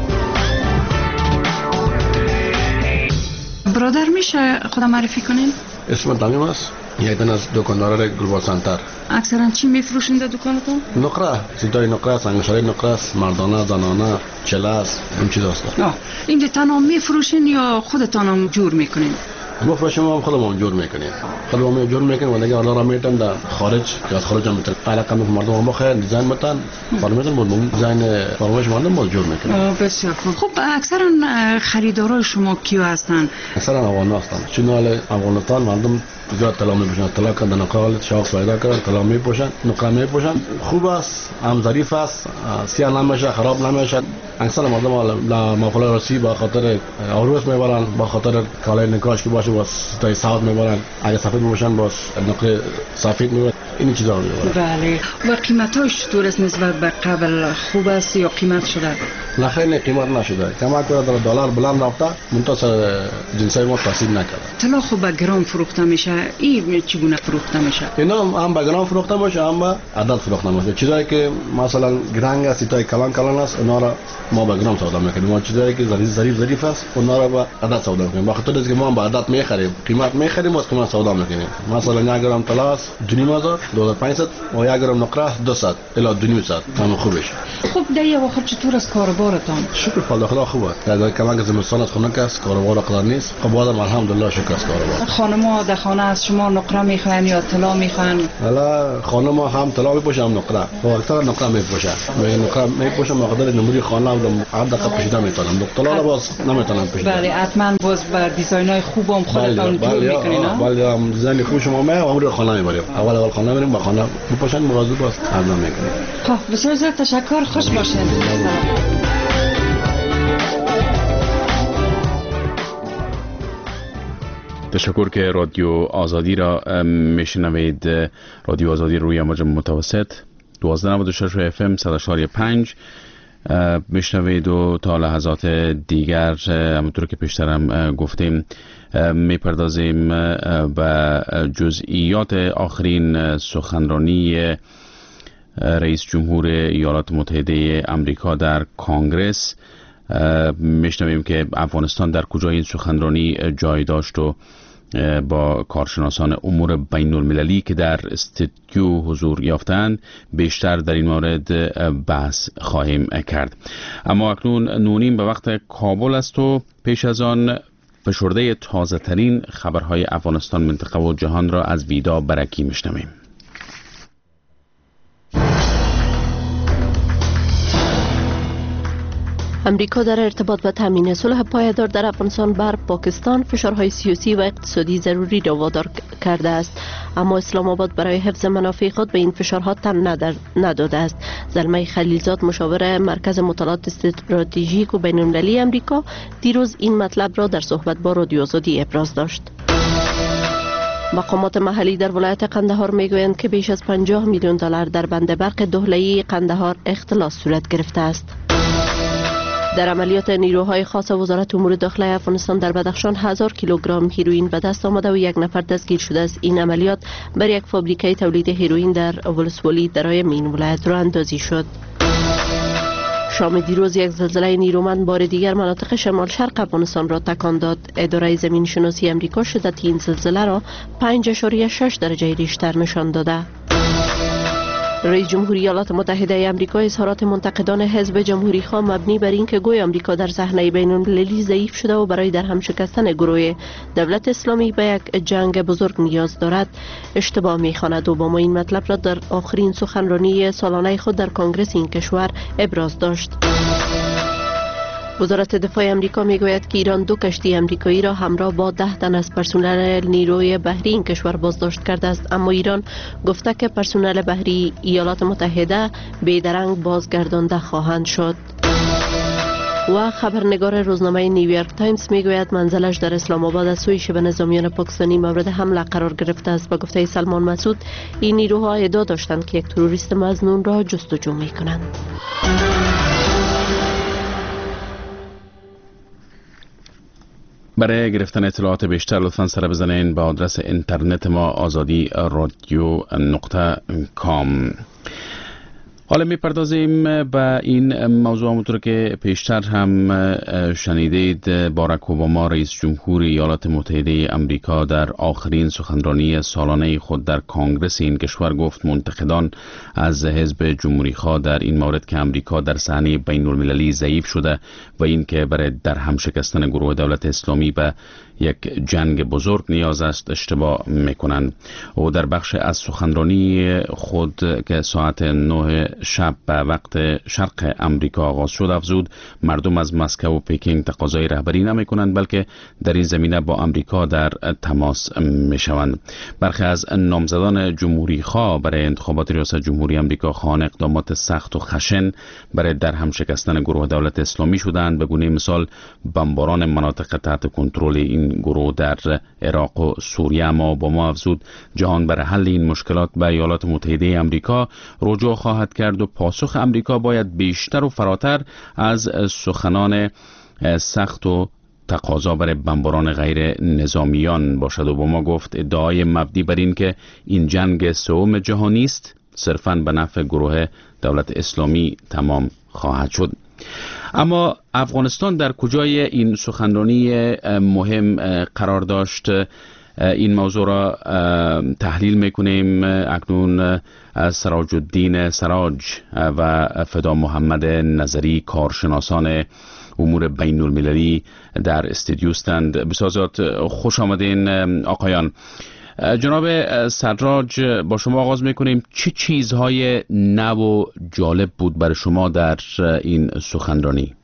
برادر میشه خودم معرفی کنین؟ اسم تمیم است. یک دن از دکاندار گلوبال سنتر. اکثرا چی میفروشین در دکانتون؟ نقره، سیدای نقره، سنگشاری نقره، مردانه، زنانه، چله است، این چیز است. آه، اینجا تنها میفروشین یا خودتان هم جور میکنین؟ ما فروشیم هم خودمون جور میکنیم. خودمون جور میکنیم و دیگه آنها را میتن در خارج که از خارج هم میتن. علاقه می مردم هم بخیر دیزاین میتن. فرمیدن بود دیزاین فرمایش مردم بود جور میکنیم. بسیار خوب. خب اکثرا خریدارای شما کیو هستن؟ اکثرا افغان هستن. چون حال افغانستان مردم زیاد طلا میپوشن. طلا کردن نقال شاخ پیدا کردن طلا میپوشن. نقره میپوشن. خوب است. هم ظریف است. سیاه نمیشه خراب نمیشه. اکثر مردم مافلا رسی با خاطر عروس میبرن با خاطر کالای نکاش که باشه باز تای ساعت میبرن. اگه سفید میباشن باز نقره سفید میبرن. این چیزا رو بله. و قیمتاش چطور است نسبت به قبل؟ خوب است یا قیمت شده؟ نه خیلی قیمت نشده. کما که در دلار بلند رفته منتظر جنسای ما تاثیر نکرده. طلا خوب به گرم فروخته میشه. این چگونه فروخته میشه؟ اینا هم به گرم فروخته میشه هم به عدد فروخته میشه. چیزایی که مثلا گرنگ است تا کلان کلان است اونا را ما به گرم سودا میکنیم. ما چیزایی که ظریف ظریف ظریف است اونا را به عدد سودا میکنیم. بخاطر اینکه ما به عدد میخریم قیمت میخریم و قیمت سودا میکنیم. مثلا یک گرم طلا است دو و نیم هزار دو هزار و پانصد و یک گرم نقره دویست الی دو و نیم صد هم خوبش. خب دیگه وقت چطور است کاربارتان؟ شکر خدا خدا خوبه. در کمان که زمستان است خنک است کاربار قدر نیست. خب بعد الحمدلله شکر است کاربار. خانم‌ها در خانه از شما نقره میخوان یا طلا میخوان؟ حالا خانم‌ها هم طلا میپوشن هم نقره. و اکثر نقره میپوشن. و نقره میپوشن مقدار نمودی خانه هم هر دقیقه پوشیده میتونن. طلا را باز نمیتونن پوشیده. بله حتما باز با دیزاین‌های خوبم خودتون جور میکنین ها؟ بله هم دیزاین خوب شما ما عمر خانه میبریم. اول اول خانه میریم با خانه میپوشن مواظب باز عرضه میکنیم. خب بسیار زیاد تشکر خوش باشین. تشکر که رادیو آزادی را میشنوید. رادیو آزادی روی امواج متوسط دوازده نود و شش اف ام صد و چهار و پنج میشنوید و تا لحظات دیگر همونطور که پیشترم گفتیم میپردازیم به جزئیات آخرین سخنرانی رئیس جمهور ایالات متحده آمریکا در کنگره. میشنویم که افغانستان در کجا این سخنرانی جای داشت و با کارشناسان امور بین المللی که در استودیو حضور یافتند بیشتر در این مورد بحث خواهیم کرد. اما اکنون نونیم به وقت کابل است و پیش از آن فشرده تازه ترین خبرهای افغانستان، منطقه و جهان را از ویدا برکی میشنویم. امریکا در ارتباط با تامین صلح پایدار در افغانستان بر پاکستان فشارهای سیاسی و اقتصادی ضروری را وادار کرده است، اما اسلام آباد برای حفظ منافع خود به این فشارها تن نداده است. زلمه خلیلزاد مشاور مرکز مطالعات استراتژیک و بین المللی امریکا دیروز این مطلب را در صحبت با رادیو آزادی ابراز داشت. مقامات محلی در ولایت قندهار میگویند که بیش از پنجاه میلیون دلار در بند برق دهله‌ای قندهار اختلاس صورت گرفته است. در عملیات نیروهای خاص وزارت امور داخلی افغانستان در بدخشان هزار کیلوگرم هیروئین به دست آمده و یک نفر دستگیر شده است. این عملیات بر یک فابریکه تولید هیروئین در ولسوالی درایم این ولایت راه اندازی شد. شام دیروز یک زلزله نیرومند بار دیگر مناطق شمال شرق افغانستان را تکان داد. اداره زمین شناسی امریکا شدت این زلزله را پنج اشاریه شش درجه ریشتر نشان داده. رئیس جمهوری ایالات متحده آمریکا اظهارات منتقدان حزب جمهوری خواه مبنی بر اینکه گوی آمریکا در صحنه بین المللی ضعیف شده و برای در هم شکستن گروه دولت اسلامی به یک جنگ بزرگ نیاز دارد اشتباه می‌خواند. اوباما این مطلب را در آخرین سخنرانی سالانه خود در کنگره این کشور ابراز داشت. وزارت دفاع امریکا میگوید که ایران دو کشتی امریکایی را همراه با ده تن از پرسنل نیروی بحری این کشور بازداشت کرده است، اما ایران گفته که پرسنل بحری ایالات متحده بیدرنگ بازگردانده خواهند شد. و خبرنگار روزنامه نیویورک تایمز میگوید منزلش در اسلام آباد از سوی شبه نظامیان پاکستانی مورد حمله قرار گرفته است. با گفته سلمان مسعود این نیروها ادعا داشتند که یک تروریست مظنون را جستجو میکنند. برای گرفتن اطلاعات بیشتر لطفاً سر بزنین به آدرس اینترنت ما آزادی رادیو نقطه کام. حالا میپردازیم به این موضوع. همونطور که پیشتر هم شنیدید باراک اوباما رئیس جمهور ایالات متحده آمریکا در آخرین سخنرانی سالانه خود در کنگره این کشور گفت منتقدان از حزب جمهوری خواه در این مورد که آمریکا در صحنه بین المللی ضعیف شده و اینکه برای در هم شکستن گروه دولت اسلامی به یک جنگ بزرگ نیاز است اشتباه میکنند. و در بخش از سخنرانی خود که ساعت نه شب به وقت شرق امریکا آغاز شد افزود مردم از مسکو و پکینگ تقاضای رهبری نمی کنند بلکه در این زمینه با امریکا در تماس می شوند. برخی از نامزدان جمهوری خواه برای انتخابات ریاست جمهوری امریکا خواهان اقدامات سخت و خشن برای در هم شکستن گروه دولت اسلامی شدند. به گونه مثال بمباران مناطق تحت کنترل این گروه در عراق و سوریه. اما اوباما افزود جهان برای حل این مشکلات به ایالات متحده آمریکا رجوع خواهد کرد و پاسخ آمریکا باید بیشتر و فراتر از سخنان سخت و تقاضا برای بمباران غیر نظامیان باشد. اوباما گفت ادعای مبنی بر این که این جنگ سوم جهانی است صرفاً به نفع گروه دولت اسلامی تمام خواهد شد. اما افغانستان در کجای این سخنرانی مهم قرار داشت؟ این موضوع را تحلیل میکنیم. اکنون سراج الدین سراج و فدا محمد نظری کارشناسان امور بین المللی در استودیو هستند. بسیار خوش آمدین آقایان. جناب سراج، با شما آغاز میکنیم. چه چیزهای نو و جالب بود برای شما در این سخنرانی؟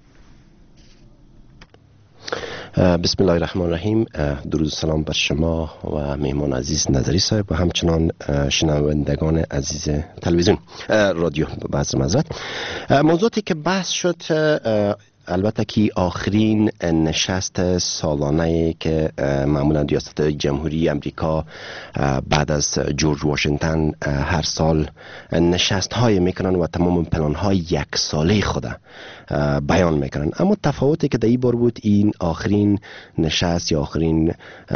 بسم الله الرحمن الرحیم. درود و سلام بر شما و مهمان عزیز نظری صاحب و همچنان شنوندگان عزیز تلویزیون رادیو. بعض معذرت. موضوعی که بحث شد البته که آخرین نشست سالانه که معمولا ریاست جمهوری امریکا بعد از جورج واشنگتن هر سال نشست های میکنن و تمام پلان های یک ساله خود بیان میکنن. اما تفاوتی که در این بار بود این آخرین نشست یا آخرین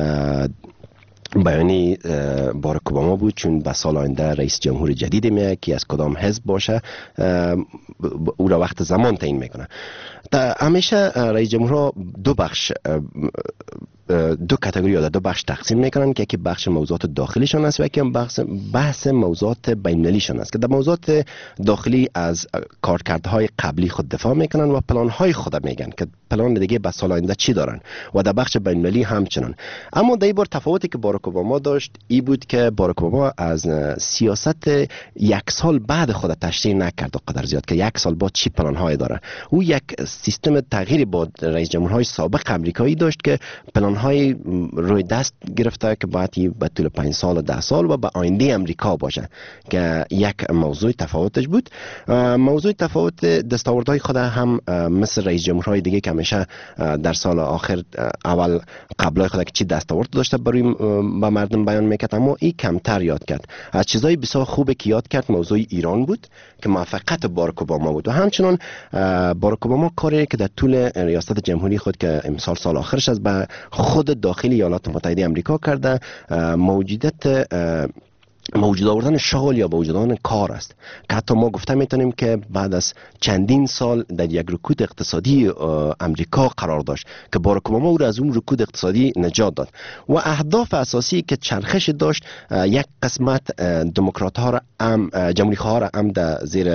بیانی باراک اوباما بود، چون به سال آینده رئیس جمهور جدید میاد که از کدام حزب باشه او را وقت زمان تعیین میکنه. همیشه رئیس جمهور دو بخش دو کاتگوری یا دو بخش تقسیم میکنن که یکی بخش موضوعات داخلیشان است و یکی بخش بحث موضوعات بین‌المللیشان است که در موضوعات داخلی از کارکردهای قبلی خود دفاع میکنن و پلان‌های خود میگن که پلان دیگه به سال آینده چی دارن و در بخش بین‌المللی همچنان. اما در این بار تفاوتی که باراک اوباما داشت این بود که باراک اوباما از سیاست یک سال بعد خود تشریح نکرد و قدر زیاد که یک سال بعد چی پلان‌های داره. او یک سیستم تغییری با رئیس جمهورهای سابق آمریکایی داشت که پلان های روی دست گرفته که باید به طول پنج سال و ده سال و به آینده امریکا باشه که یک موضوع تفاوتش بود. موضوع تفاوت دستاوردهای خود هم مثل رئیس جمهورهای دیگه که همیشه در سال آخر اول قبلای خود که چی دستاورد داشته برای به مردم بیان میکرد، اما این کمتر یاد کرد. از چیزای بسیار خوبه که یاد کرد موضوع ایران بود که موفقیت باراک اوباما بود و همچنان باراک اوباما کاری که در طول ریاست جمهوری خود که امسال سال آخرش از به خود داخلی ایالات متحده آمریکا کرده موجودیت موجود آوردن شغل یا موجود آوردن کار است که حتی ما گفته میتونیم که بعد از چندین سال در یک رکود اقتصادی امریکا قرار داشت که باراک اوباما او را از اون رکود اقتصادی نجات داد و اهداف اساسی که چرخش داشت یک قسمت دموکرات ها را ام جمهوری خواه را ام در زیر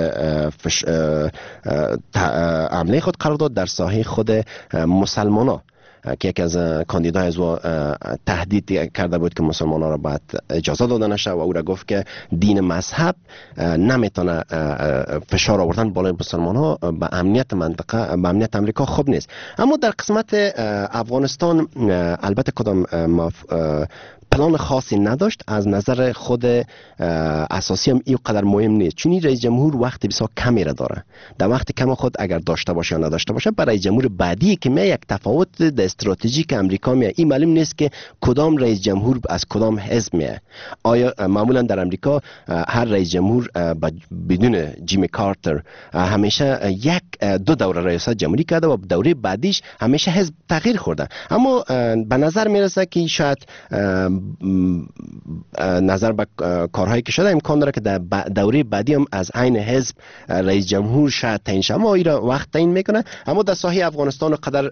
حمله خود قرار داد در ساحه خود مسلمان ها که یکی از کاندیدای از او تهدید کرده بود که مسلمان ها را باید اجازه داده نشه و او را گفت که دین مذهب نمیتونه فشار آوردن بالای مسلمان ها به امنیت منطقه به امنیت امریکا خوب نیست. اما در قسمت افغانستان البته کدام پلان خاصی نداشت. از نظر خود اساسی هم این قدر مهم نیست چون این رئیس جمهور وقت بسیار کمی را داره. در وقت کم خود اگر داشته باشه یا نداشته باشه برای رئیس جمهور بعدی که می یک تفاوت در استراتژیک امریکا می این معلوم نیست که کدام رئیس جمهور از کدام حزب می. آیا معمولا در امریکا هر رئیس جمهور بدون جیمی کارتر همیشه یک دو دوره ریاست جمهوری کرده و دوره بعدیش همیشه حزب تغییر خورده. اما به نظر میرسه که شاید نظر به کارهایی که شده امکان داره که در دوره بعدی هم از عین حزب رئیس جمهور شاید تعیین شه، اما ایرا وقت تعیین میکنه. اما در ساحه افغانستان قدر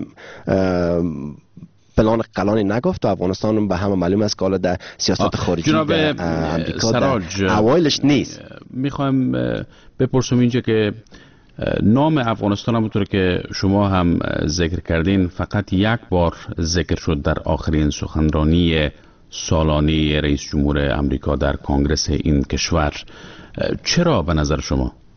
پلان قلانی نگفت و افغانستان به همه معلوم است که حالا در سیاست خارجی در امریکا در اوایلش نیست. میخوایم بپرسم اینجا که نام افغانستان همونطور که شما هم ذکر کردین فقط یک بار ذکر شد در آخرین سخنرانی سالانه رئیس جمهور امریکا در کنگره این کشور. چرا به نظر شما؟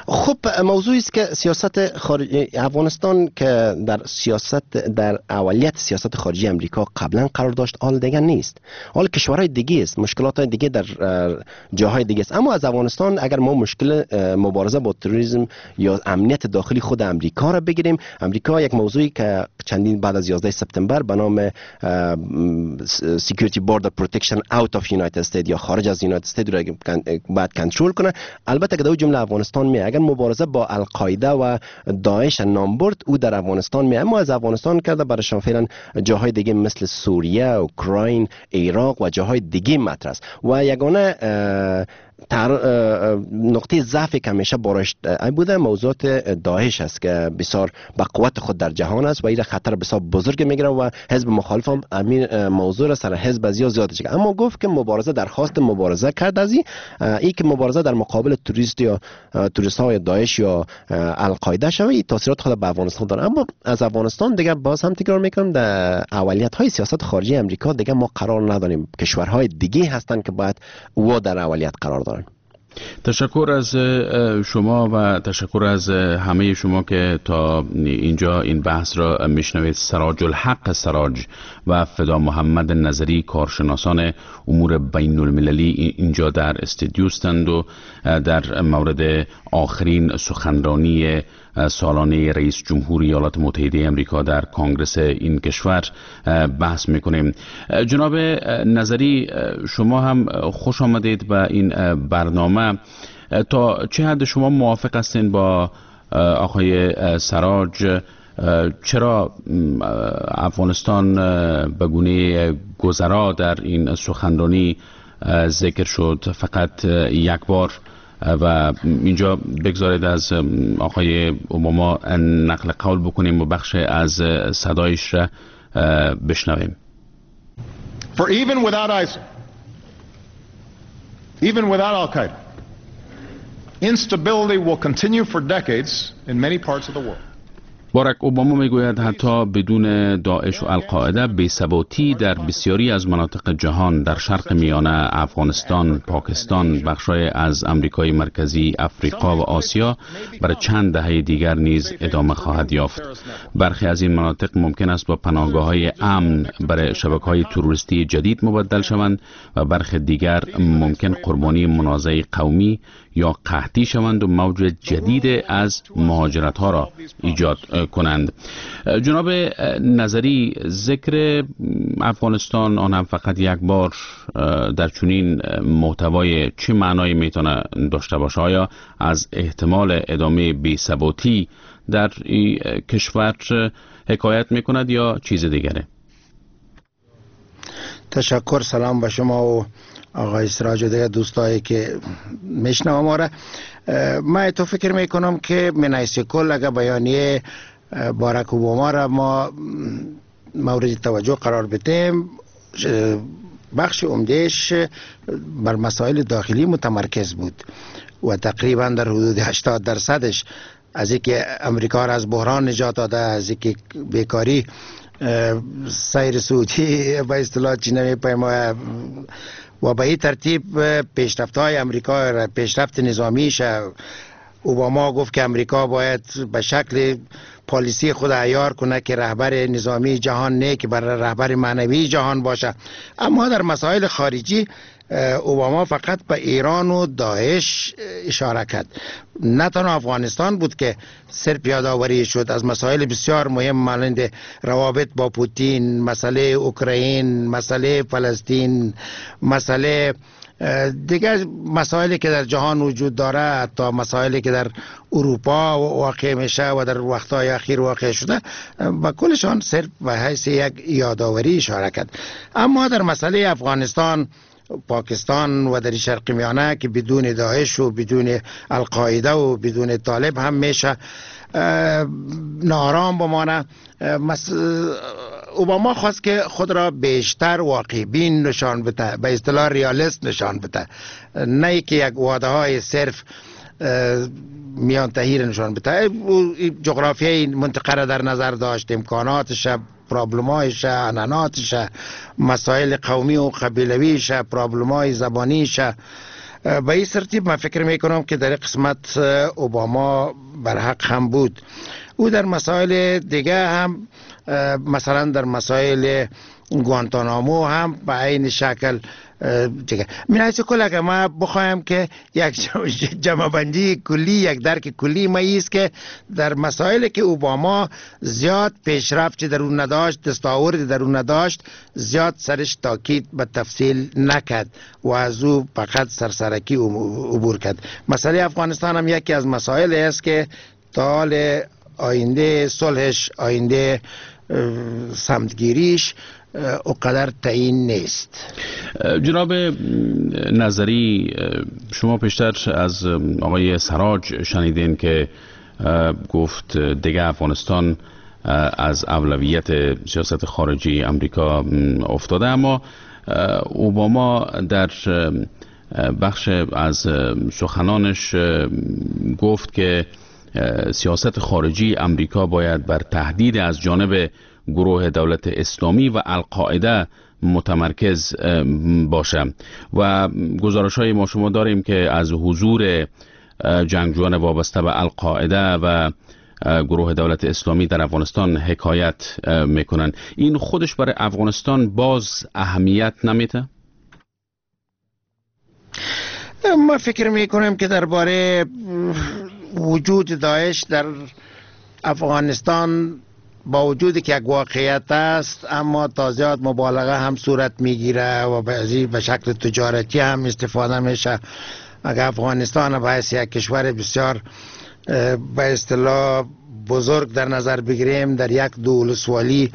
خب موضوعی است که سیاست خارجی افغانستان که در سیاست در اولیت سیاست خارجی امریکا قبلا قرار داشت، حال دیگه نیست. حال کشورهای دیگه است، مشکلات دیگه در جاهای دیگه است. اما از افغانستان اگر ما مشکل مبارزه با تروریسم یا امنیت داخلی خود امریکا را بگیریم، امریکا یک موضوعی که چندین بعد از یازده سپتامبر به نام Security Border Protection Out of United States یا خارج از یونایتد استیت را بعد کنترل کنه. البته که دو جمله افغانستان می اگر مبارزه با القاعده و داعش نام برد، او در افغانستان می، اما از افغانستان کرده برایشان فعلا جاهای دیگه مثل سوریه، اوکراین، عراق و جاهای دیگه مطرح است و یگانه نقطه ضعفی که همیشه بارش بوده موضوعات داعش است که بسیار با قوت خود در جهان است و این خطر بسیار بزرگ میگیره و حزب مخالف هم امیر موضوع را سر حزب زیاد زیاد شد. اما گفت که مبارزه درخواست مبارزه کرد از این ای که مبارزه در مقابل توریست یا توریست های داعش یا القاعده شوه، این تاثیرات خود به افغانستان داره. اما از افغانستان دیگه باز هم تکرار میکنم در اولیت های سیاست خارجی امریکا دیگه ما قرار نداریم، کشورهای دیگه هستند که باید او در اولیت قرار دارن. تشکر از شما و تشکر از همه شما که تا اینجا این بحث را میشنوید. سراج الحق سراج و فدا محمد نظری کارشناسان امور بین المللی اینجا در استودیو هستند و در مورد آخرین سخنرانی سالانه رئیس جمهور ایالات متحده امریکا در کنگره این کشور بحث میکنیم. جناب نظری، شما هم خوش آمدید به این برنامه. تا چه حد شما موافق هستین با آقای سراج؟ چرا افغانستان به گونه گذرا در این سخنرانی ذکر شد فقط یک بار و اینجا بگذارید از آقای اوباما نقل قول بکنیم و بخش از صدایش را بشنویم. For even without ISIL, even without Al-Qaeda, instability will continue for decades in many parts of the world. باراک اوباما میگوید حتی بدون داعش و القاعده بی‌ثباتی در بسیاری از مناطق جهان در شرق میانه، افغانستان، پاکستان، بخشای از امریکای مرکزی، افریقا و آسیا برای چند دهه دیگر نیز ادامه خواهد یافت. برخی از این مناطق ممکن است با پناهگاه‌های امن برای شبکه‌های تروریستی جدید مبدل شوند و برخی دیگر ممکن قربانی منازعه قومی یا قحطی شوند و موج جدید از مهاجرت‌ها را ایجاد کنند. جناب نظری، ذکر افغانستان آن هم فقط یک بار در چنین محتوای چه معنایی میتونه داشته باشه؟ آیا از احتمال ادامه بی‌ثباتی در این کشور حکایت میکند یا چیز دیگره؟ تشکر، سلام به شما و آقای سراج و دیگه دوستایی که میشنوم ما را. من تو فکر میکنم که من حیث کل اگر بیانیه باراک اوباما را ما مورد توجه قرار بدیم، بخش عمدهش بر مسائل داخلی متمرکز بود و تقریبا در حدود هشتاد درصدش از اینکه امریکا را از بحران نجات داده، از اینکه بیکاری سیر سعودی به اصطلاح چی نمی‌پیماید و به این ترتیب پیشرفت‌های امریکا، پیشرفت نظامیش. اوباما گفت که امریکا باید به شکل پالیسی خود عیار کنه که رهبر نظامی جهان نه که برای رهبر معنوی جهان باشه. اما در مسائل خارجی اوباما فقط به ایران و داعش اشاره کرد. نه تنها افغانستان بود که صرف یادآوری شد از مسائل بسیار مهم مانند روابط با پوتین، مسئله اوکراین، مسئله فلسطین، مسئله دیگر مسائلی که در جهان وجود داره، حتی مسائلی که در اروپا واقع میشه و در وقتهای اخیر واقع شده، با کلشان صرف به حیث یک یادآوری اشاره کرد. اما در مسئله افغانستان، پاکستان و در شرق میانه که بدون داعش و بدون القاعده و بدون طالب هم میشه نارام بمانه، اوباما خواست که خود را بیشتر واقع بین نشان بده، به اصطلاح ریالیست نشان بده، نه که یک وعده های صرف میان تهیر نشان بده. جغرافیای منطقه را در نظر داشت، امکاناتش، پرابلمایش، عنعناتش، مسائل قومی و قبیلویش، پرابلمای زبانیش، به این ترتیب من فکر میکنم که در قسمت اوباما برحق هم بود. او در مسائل دیگه هم مثلا در مسائل گوانتانامو هم به این شکل دیگه من حیث کل اگر ما بخوایم که یک جمع بندی کلی، یک درک کلی ما ایست که در مسائل که اوباما زیاد پیشرفت در اون نداشت، دستاورد در اون نداشت، زیاد سرش تاکید به تفصیل نکرد و از او فقط سرسرکی عبور کرد. مسئله افغانستان هم یکی از مسائل است که تا حال آینده صلحش، آینده سمتگیریش اقدر تعیین نیست. جناب نظری، شما پیشتر از آقای سراج شنیدین که گفت دیگه افغانستان از اولویت سیاست خارجی امریکا افتاده، اما اوباما در بخش از سخنانش گفت که سیاست خارجی امریکا باید بر تهدید از جانب گروه دولت اسلامی و القاعده متمرکز باشه و گزارش های ما شما داریم که از حضور جنگجویان وابسته به القاعده و گروه دولت اسلامی در افغانستان حکایت میکنن. این خودش برای افغانستان باز اهمیت نمیده؟ ما فکر میکنیم که درباره وجود داعش در افغانستان با وجودی که یک واقعیت است، اما تا زیاد مبالغه هم صورت میگیره و بعضی به شکل تجارتی هم استفاده میشه. اگر افغانستان به حیث یک کشور بسیار به اصطلاح بزرگ در نظر بگیریم، در یک دولت‌ولسوالی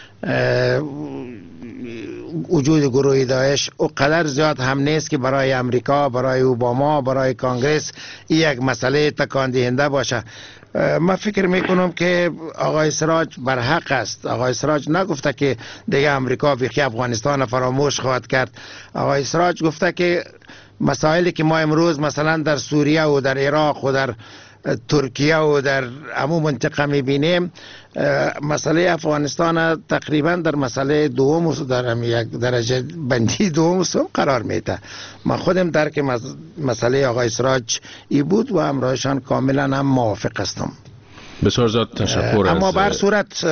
وجود گروه داعش اونقدر زیاد هم نیست که برای امریکا، برای اوباما، برای کانگرس یک مسئله تکان دهنده باشه. من فکر میکنم که آقای سراج برحق است. آقای سراج نگفته که دیگه امریکا بیخی افغانستان فراموش خواهد کرد. آقای سراج گفته که مسائلی که ما امروز مثلا در سوریه و در عراق و در ترکیه و در عموم منطقه میبینیم، مسئله افغانستان تقریبا در مسئله دوم در یک درجه بندی دوم قرار میده. من خودم درک مسئله آقای سراج ای بود و همراهشان کاملا هم موافق هستم. بسیار زیاد تشکر. اما بر صورت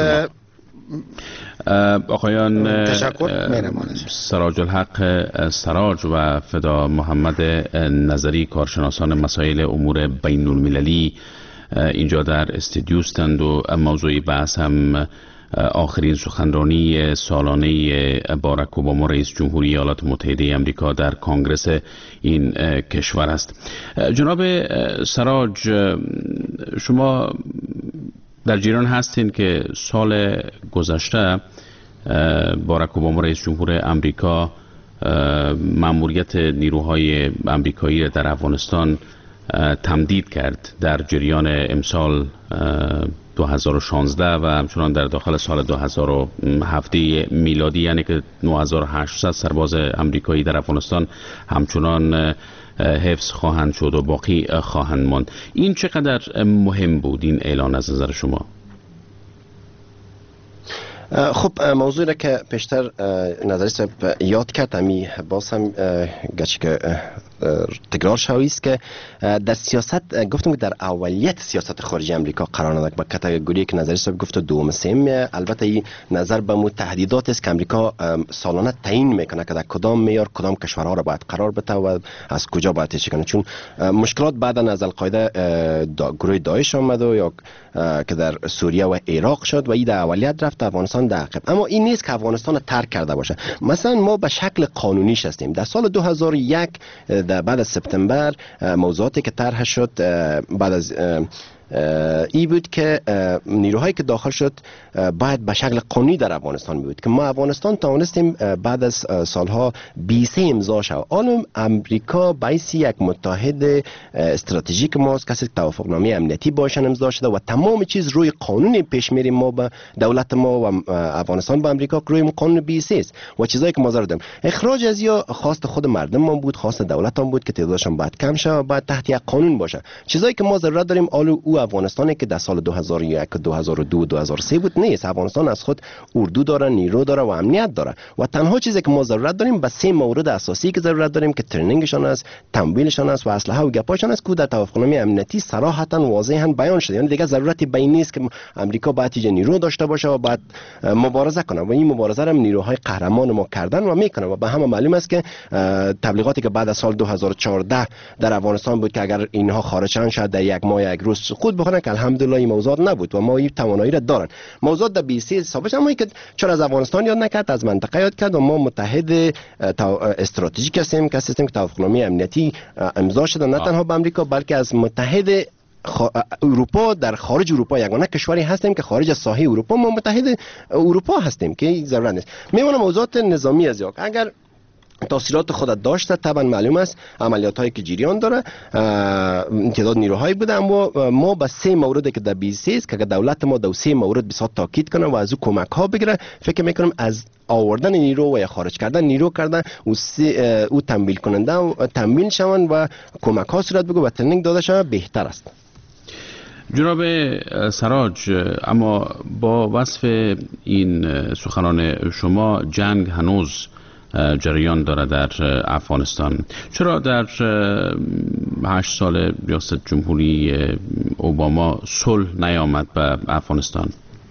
آقایان سراج الحق سراج و فدا محمد نظری، کارشناسان مسائل امور بین المللی، اینجا در استودیو هستند و موضوع بحث هم آخرین سخنرانی سالانه باراک اوباما رئیس جمهوری ایالات متحده آمریکا در کانگرس این کشور است. جناب سراج، شما در جریان هستین که سال گذشته باراک اوباما رئیس جمهور آمریکا مأموریت نیروهای آمریکایی در افغانستان تمدید کرد در جریان امسال دو هزار و شانزده و همچنان در داخل سال دو هزار و هفت میلادی، یعنی که نه هزار و هشتصد سرباز آمریکایی در افغانستان همچنان حفظ خواهند شد و باقی خواهند ماند. این چقدر مهم بود این اعلان از نظر شما؟ خب موضوعی را که پیشتر نظری صاحب یاد کرد، امی باز هم گرچه که تکرار شوی است که در سیاست گفتم که در اولیت سیاست خارجی امریکا قرار ندارد. با کاتگوری که نظری صاحب گفت دوم سوم، البته این نظر به مو تهدیدات است که امریکا سالانه تعیین میکنه که در کدام معیار کدام کشورها را باید قرار بده و از کجا باید چه کنه. چون مشکلات بعدا از القاعده دا گروه داعش آمد و یا که در سوریه و عراق شد و این در اولیت رفت افغانستان در عقب. اما این نیست که افغانستان ترک کرده باشه. مثلا ما به شکل قانونیش هستیم. در سال دو هزار و یک بعد از سپتامبر موضوعاتی که طرح شد بعد از ای بود که نیروهایی که داخل شد باید به شکل قانونی در افغانستان بود که ما افغانستان توانستیم بعد از سالها بیست امضا شد. حالا امریکا بایسی یک متحد استراتژیک ماست، کسی توافقنامه امنیتی باشن امضا شده و تمام چیز روی قانون پیش میریم. ما به دولت ما و افغانستان با امریکا روی قانون بیست است و چیزایی که ما داریم. اخراج از یا خواست خود مردم ما بود، خواست دولت هم بود که تعدادشون باید کم شه و باید تحت یک قانون باشه. چیزایی که ما ضرورت داریم آلو او افغانستانی که در سال دو هزار و یک دو هزار و دو دو هزار و سه بود نیست. افغانستان از خود اردو داره، نیرو داره و امنیت داره و تنها چیزی که ما ضرورت داریم به سه مورد اساسی که ضرورت داریم که ترنینگشان است، تمویلشان است و اسلحه و گپاشان است که در توافقنامه امنیتی صراحتا واضحا بیان شده. یعنی دیگه ضرورتی به این نیست که امریکا باید تیجه نیرو داشته باشه و بعد مبارزه کنه و این مبارزه را نیروهای قهرمان ما کردن و میکنه و به همه معلوم است که تبلیغاتی که بعد از سال دو هزار و چهارده در افغانستان بود که اگر اینها خارج شدن شاید در یک ماه یک روز سقوط بکنن که الحمدلله این موضوع نبود و ما این توانایی را دارن. موضوع در بیست و سه ثابت اما که چرا از افغانستان یاد نکرد، از منطقه یاد کرد و ما متحد استراتژیک هستیم که سیستم توافقنامه امنیتی امضا شده نه تنها به امریکا بلکه از متحد اروپا در خارج اروپا یگانه کشوری هستیم که خارج از ساحه اروپا ما متحد اروپا هستیم که ضرورت نیست. میمونه موضوعات نظامی از یک اگر تاثیرات خود داشته طبعا معلوم است عملیات هایی که جریان داره تعداد نیروهایی بوده اما ما به سه مورد که در بیست و سه است که دولت ما در سه مورد بسیار تاکید کنه و از او کمک ها بگیره فکر میکنم از آوردن نیرو و یا خارج کردن نیرو کردن او او تمویل کننده و تمویل شون و کمک ها صورت بگو و ترنینگ داده شود بهتر است. جناب سراج، اما با وصف این سخنان شما جنگ هنوز جریان داره در افغانستان. چرا در هشت سال ریاست جمهوری اوباما صلح نیامد به افغانستان؟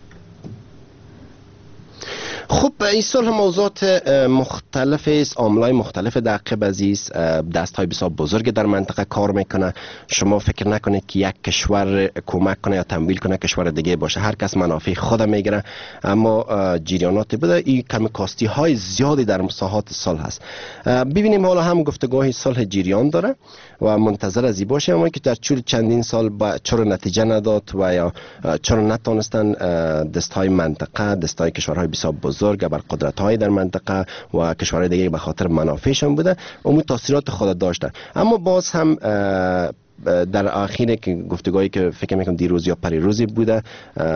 خب این صلح موضوعات مختلف است، عاملای مختلف در عقب عزیز، دست های بسیار بزرگ در منطقه کار میکنه. شما فکر نکنید که یک کشور کمک کنه یا تمویل کنه کشور دیگه باشه، هر کس منافع خود میگیره اما جریانات بوده این کمی کاستی های زیادی در مساحات صلح هست. ببینیم حالا هم گفتگاه صلح جریان داره و منتظر از این باشه اما که در طول چندین سال با چرا نتیجه نداد و یا چرا نتونستن دست های منطقه دست های کشورهای بسیار بزرگ بر قدرت های در منطقه و کشورهای دیگه به خاطر منافعشون بوده اون تاثیرات خود داشته. اما باز هم در آخر که گفتگویی که فکر میکنم دیروز یا پریروزی بوده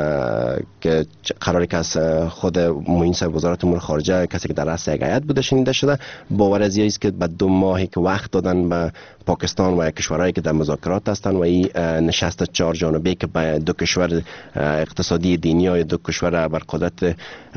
که قراری که از خود معین صاحب وزارت امور خارجه کسی که در رأس یک هیئت بوده شنیده شده باور از است که بعد دو ماهی که وقت دادن به پاکستان و کشورهایی که در مذاکرات هستند و این نشست چهار جانبه که به دو کشور اقتصادی دنیا یا دو کشور بر قدرت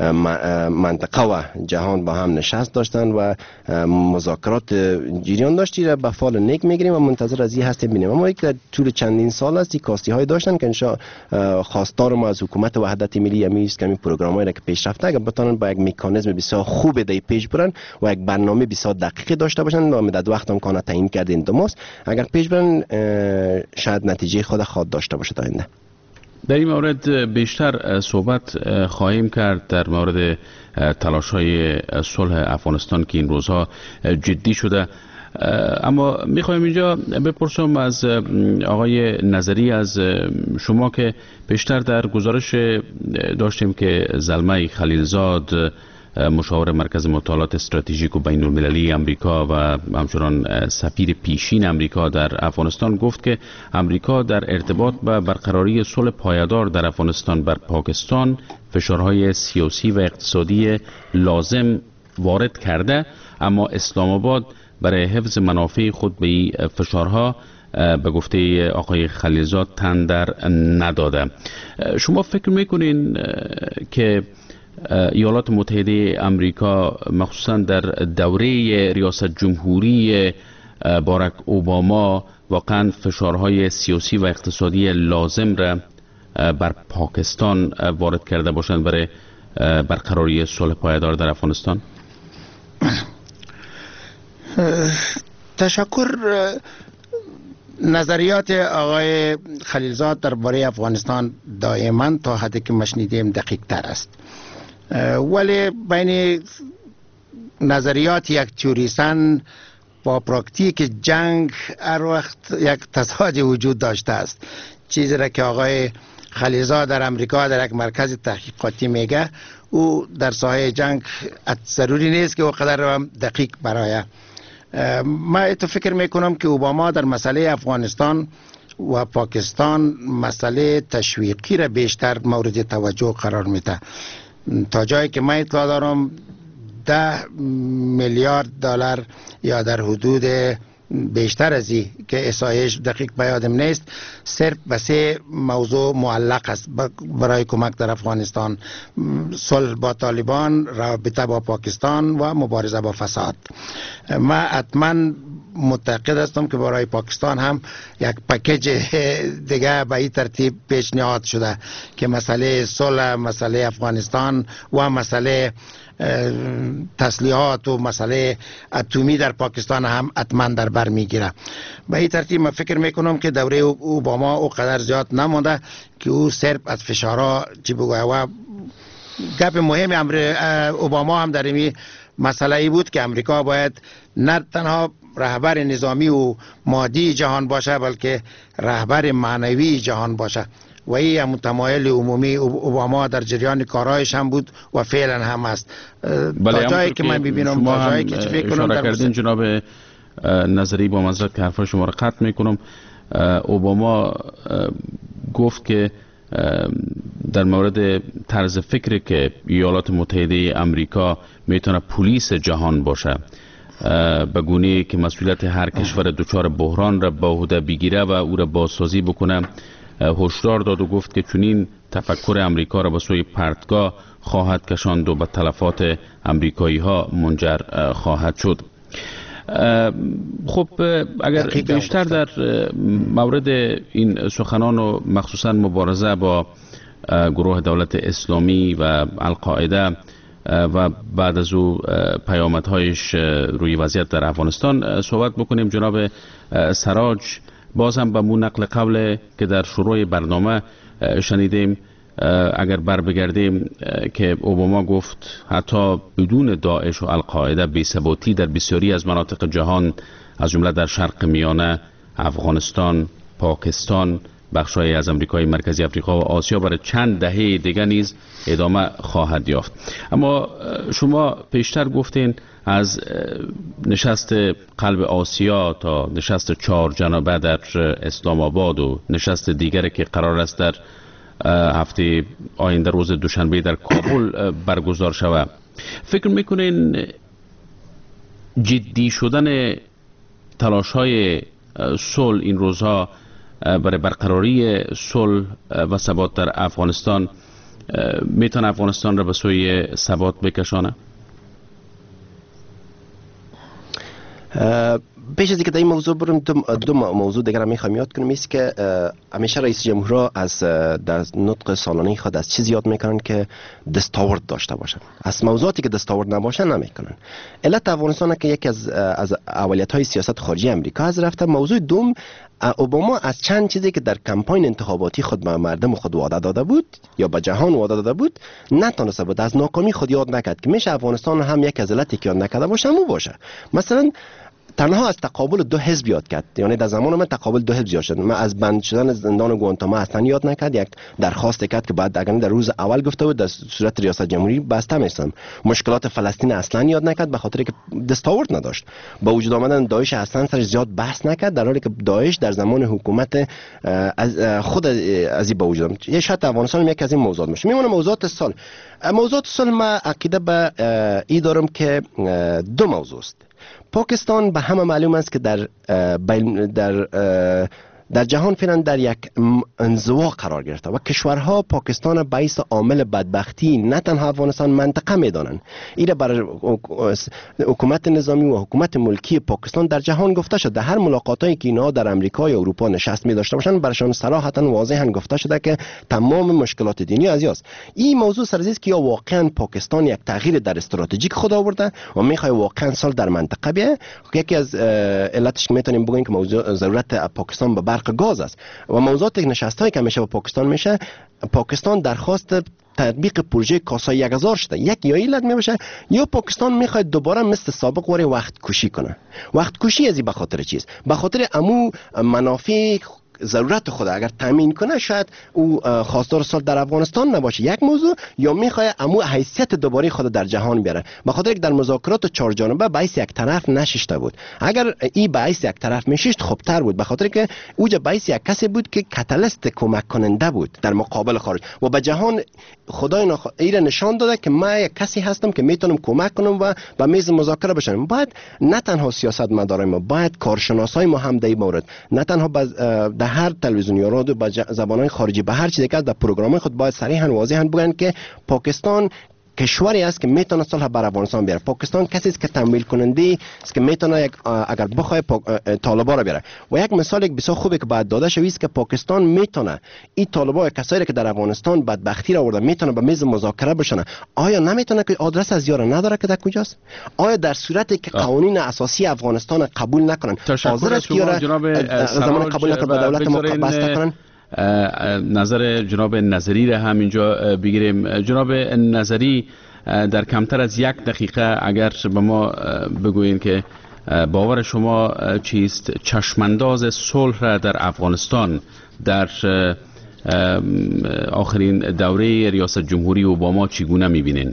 منطقه و جهان با هم نشست داشتن و مذاکرات جریان داشتی را به فال نیک میگیریم و منتظر از این هستیم ببینیم. اما یک طول چندین سال است این کاستی های داشتن که انشا خواستار ما از حکومت وحدت ملی امی است که این پروگرامایی را که پیش رفته اگر بتونن با یک مکانیزم بسیار خوب دی پیش برن و یک برنامه بسیار دقیق داشته باشن و مدت وقت امکان تعیین کردن دو ماست اگر پیش برن شاید نتیجه خود خود داشته باشه تا آینده. در این مورد بیشتر صحبت خواهیم کرد در مورد تلاش‌های صلح افغانستان که این روزها جدی شده. اما میخوایم اینجا بپرسم از آقای نظری از شما که بیشتر در گزارش داشتیم که زلمه خلیلزاد مشاور مرکز مطالعات استراتژیک و بین المللی امریکا و همچنان سفیر پیشین امریکا در افغانستان گفت که امریکا در ارتباط با برقراری صلح پایدار در افغانستان بر پاکستان فشارهای سیاسی و اقتصادی لازم وارد کرده اما اسلام آباد برای حفظ منافع خود به این فشارها به گفته آقای خلیلزاد تن در نداده. شما فکر میکنین که ایالات متحده امریکا مخصوصا در دوره ریاست جمهوری باراک اوباما واقعا فشارهای سیاسی و اقتصادی لازم را بر پاکستان وارد کرده باشند برای برقراری صلح پایدار در افغانستان؟ تشکر. نظریات آقای خلیلزاد درباره افغانستان دائما تا حدی که مشنیدیم دقیق تر است ولی بین نظریات یک تیوریسن با پراکتیک جنگ هر وقت یک تضاد وجود داشته است. چیزی را که آقای خلیلزاد در امریکا در یک مرکز تحقیقاتی میگه او در ساحه جنگ ضروری نیست که او قدر دقیق برای. من تو فکر میکنم که اوباما در مسئله افغانستان و پاکستان مسئله تشویقی را بیشتر مورد توجه قرار میده. تا جایی که من اطلاع دارم ده میلیارد دلار یا در حدود بیشتر از این که احصایش دقیق به یادم نیست، صرف به سه موضوع معلق است برای کمک در افغانستان: صلح با طالبان، رابطه با پاکستان و مبارزه با فساد. من حتما معتقد هستم که برای پاکستان هم یک پکیج دیگه به این ترتیب پیشنهاد شده که مسئله صلح، مسئله افغانستان و مسئله تسلیحات و مسئله اتمی در پاکستان هم حتما در بر میگیره. به این ترتیب من فکر میکنم که دوره اوباما او قدر زیاد نمونده که او صرف از فشارها چی بگوید. و گپ مهم امر اوباما هم در این مسئله ای بود که امریکا باید نه تنها رهبر نظامی و مادی جهان باشه بلکه رهبر معنوی جهان باشه و این متمایل عمومی اوباما در جریان کارهایش هم بود و فعلا هم است. تا جایی که من ببینم، تا جایی که فکر کنم در کردین جناب نظری، با معذرت که حرف شما را قطع میکنم، اوباما گفت که در مورد طرز فکری که ایالات متحده امریکا میتونه پلیس جهان باشه، به گونه‌ای که مسئولیت هر کشور دچار بحران را به عهده بگیره و او را بازسازی بکنه، هشدار داد و گفت که چنین تفکر امریکا را به سوی پرتگاه خواهد کشاند و به تلفات امریکایی ها منجر خواهد شد. خب اگر بیشتر در مورد این سخنان و مخصوصا مبارزه با گروه دولت اسلامی و القاعده و بعد از او پیامدهایش روی وضعیت در افغانستان صحبت بکنیم، جناب سراج باز هم به مو نقل قول که در شروع برنامه شنیدیم اگر بر بگردیم که اوباما گفت حتی بدون داعش و القاعده بی‌ثباتی در بسیاری از مناطق جهان از جمله در شرق میانه، افغانستان، پاکستان، بخش‌های از امریکای مرکزی، افریقا و آسیا برای چند دهه دیگر نیز ادامه خواهد یافت. اما شما پیشتر گفتین از نشست قلب آسیا تا نشست چهار جانبه در اسلام آباد و نشست دیگر که قرار است در هفته آینده روز دوشنبه در کابل برگزار شود، فکر میکنین جدی شدن تلاش‌های صلح این روزها برای برقراری صلح و ثبات در افغانستان میتونه افغانستان را به سوی ثبات بکشانه؟ پیش از اینکه در این موضوع برم دو, دو موضوع دیگر میخوام یاد کنم. است که همیشه رئیس جمهور از در نطق سالانه خود از چیز یاد میکنن که دستاورد داشته باشن، از موضوعاتی که دستاورد نباشن نمیکنن. علت افغانستان که یکی از از اولیت های سیاست خارجی امریکا از رفته. موضوع دوم، اوباما از چند چیزی که در کمپاین انتخاباتی خود به مردم خود وعده داده بود یا به جهان وعده داده بود نتونسته بود، از ناکامی خود یاد نکرد که میشه افغانستان هم یک از علتی که یاد نکرده باشه همون باشه. مثلا تنها از تقابل دو حزب یاد کرد، یعنی در زمان من تقابل دو حزب یاد شد. من از بند شدن زندان گوانتاما اصلا یاد نکرد. یک درخواست کرد که بعد اگر در روز اول گفته بود در صورت ریاست جمهوری بسته میستم. مشکلات فلسطین اصلا یاد نکرد به خاطر که دستاورد نداشت. با وجود آمدن داعش اصلا سرش زیاد بحث نکرد، در حالی که داعش در زمان حکومت از خود از این با وجود آمد. یه شاید افغانستان یک از این موضوعات میشه. میمونه موضوعات صلح. موضوعات صلح ما عقیده به این دارم که دو موضوع است. پاکستان به همه معلوم است که در در در جهان فعلا در یک انزوا قرار گرفته و کشورها پاکستان باعث عامل بدبختی نه تنها افغانستان منطقه میدانند. این برای حکومت نظامی و حکومت ملکی پاکستان در جهان گفته شده. در هر ملاقاتی که اینا در امریکا یا اروپا نشست می داشته باشند برشان صراحتا واضحا گفته شده که تمام مشکلات دینی از یاست. این موضوع سرزیست که یا واقعا پاکستان یک تغییر در استراتژیک خود آورده و میخواد واقعا سال در منطقه بیه. یکی از علتش که میتونیم بگیم که موضوع ضرورت پاکستان به برق گاز است و موضوعات نشست‌هایی که میشه با پاکستان میشه، پاکستان درخواست تطبیق پروژه کاسای یک هزار شده. یک یا علت میشه یا پاکستان میخواد دوباره مثل سابق واره وقت کشی کنه. وقت کشی ازی به خاطر چیز؟ به خاطر امو منافع ضرورت خود اگر تامین کنه شاید او خواستار صلح در افغانستان نباشه، یک موضوع، یا میخواد امو حیثیت دوباره خود در جهان بیاره. به خاطر که در مذاکرات چهار جانبه باعث یک طرف نشسته بود. اگر این باعث یک طرف میشست خوبتر بود، به خاطر که اوجا باعث یک کسی بود که کاتالیست کمک کننده بود در مقابل خارج و به جهان خدای نخ... ایره نشان داده که ما یک کسی هستم که میتونم کمک کنم و به میز مذاکره بشم. باید نه تنها سیاست مدارای ما، باید کارشناسای ما هم در این مورد نه تنها در هر تلویزیون یا رادیو به زبانهای خارجی به هر چیزی که در پروگرام خود باید صریحا واضحا بگن که پاکستان کشوری است که میتونه صلح بر افغانستان بیاره. پاکستان کسی است که تمویل کننده است که میتونه یک اگر بخواد طالبان را بیاره. و یک مثال یک بسیار خوبی که باید داده شوی است که پاکستان میتونه این طالبان کسایی که در افغانستان بدبختی را آورده میتونه به میز مذاکره بشنه. آیا نمیتونه که آدرس از یار نداره که در کجاست؟ آیا در صورتی که قوانین اساسی افغانستان قبول نکنن حاضر است که یار زمان قبول نکنه به دولت ما بسته کنن؟ نظر جناب نظری را هم اینجا بگیریم. جناب نظری، در کمتر از یک دقیقه اگر به ما بگویین که باور شما چیست چشمانداز صلح را در افغانستان در آخرین دوره ریاست جمهوری اوباما چگونه میبینین؟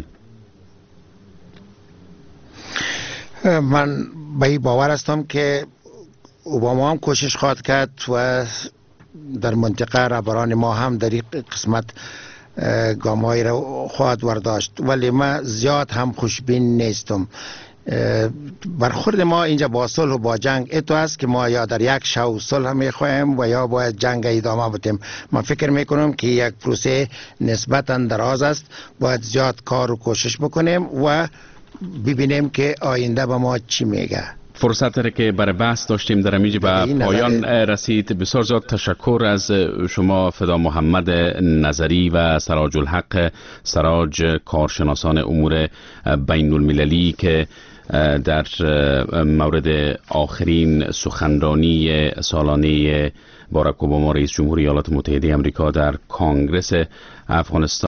من به این باور هستم که اوباما هم کوشش خواهد کرد و در منطقه رهبران ما هم در این قسمت گام‌هایی را خواهد ورداشت، ولی ما زیاد هم خوشبین نیستم. برخورد ما اینجا با صلح و با جنگ ایتو است که ما یا در یک شو صلح میخوایم و یا باید جنگ ادامه بدیم. من فکر میکنم که یک پروسه نسبتا دراز است، باید زیاد کار و کوشش بکنیم و ببینیم که آینده به ما چی میگه. فرصت را که برای بحث داشتیم در اینجا به پایان رسید. بسیار زیاد تشکر از شما فدا محمد نظری و سراج الحق سراج، کارشناسان امور بین المللی که در مورد آخرین سخنرانی سالانه باراک اوباما رئیس جمهوری ایالات متحده آمریکا در کانگرس افغانستان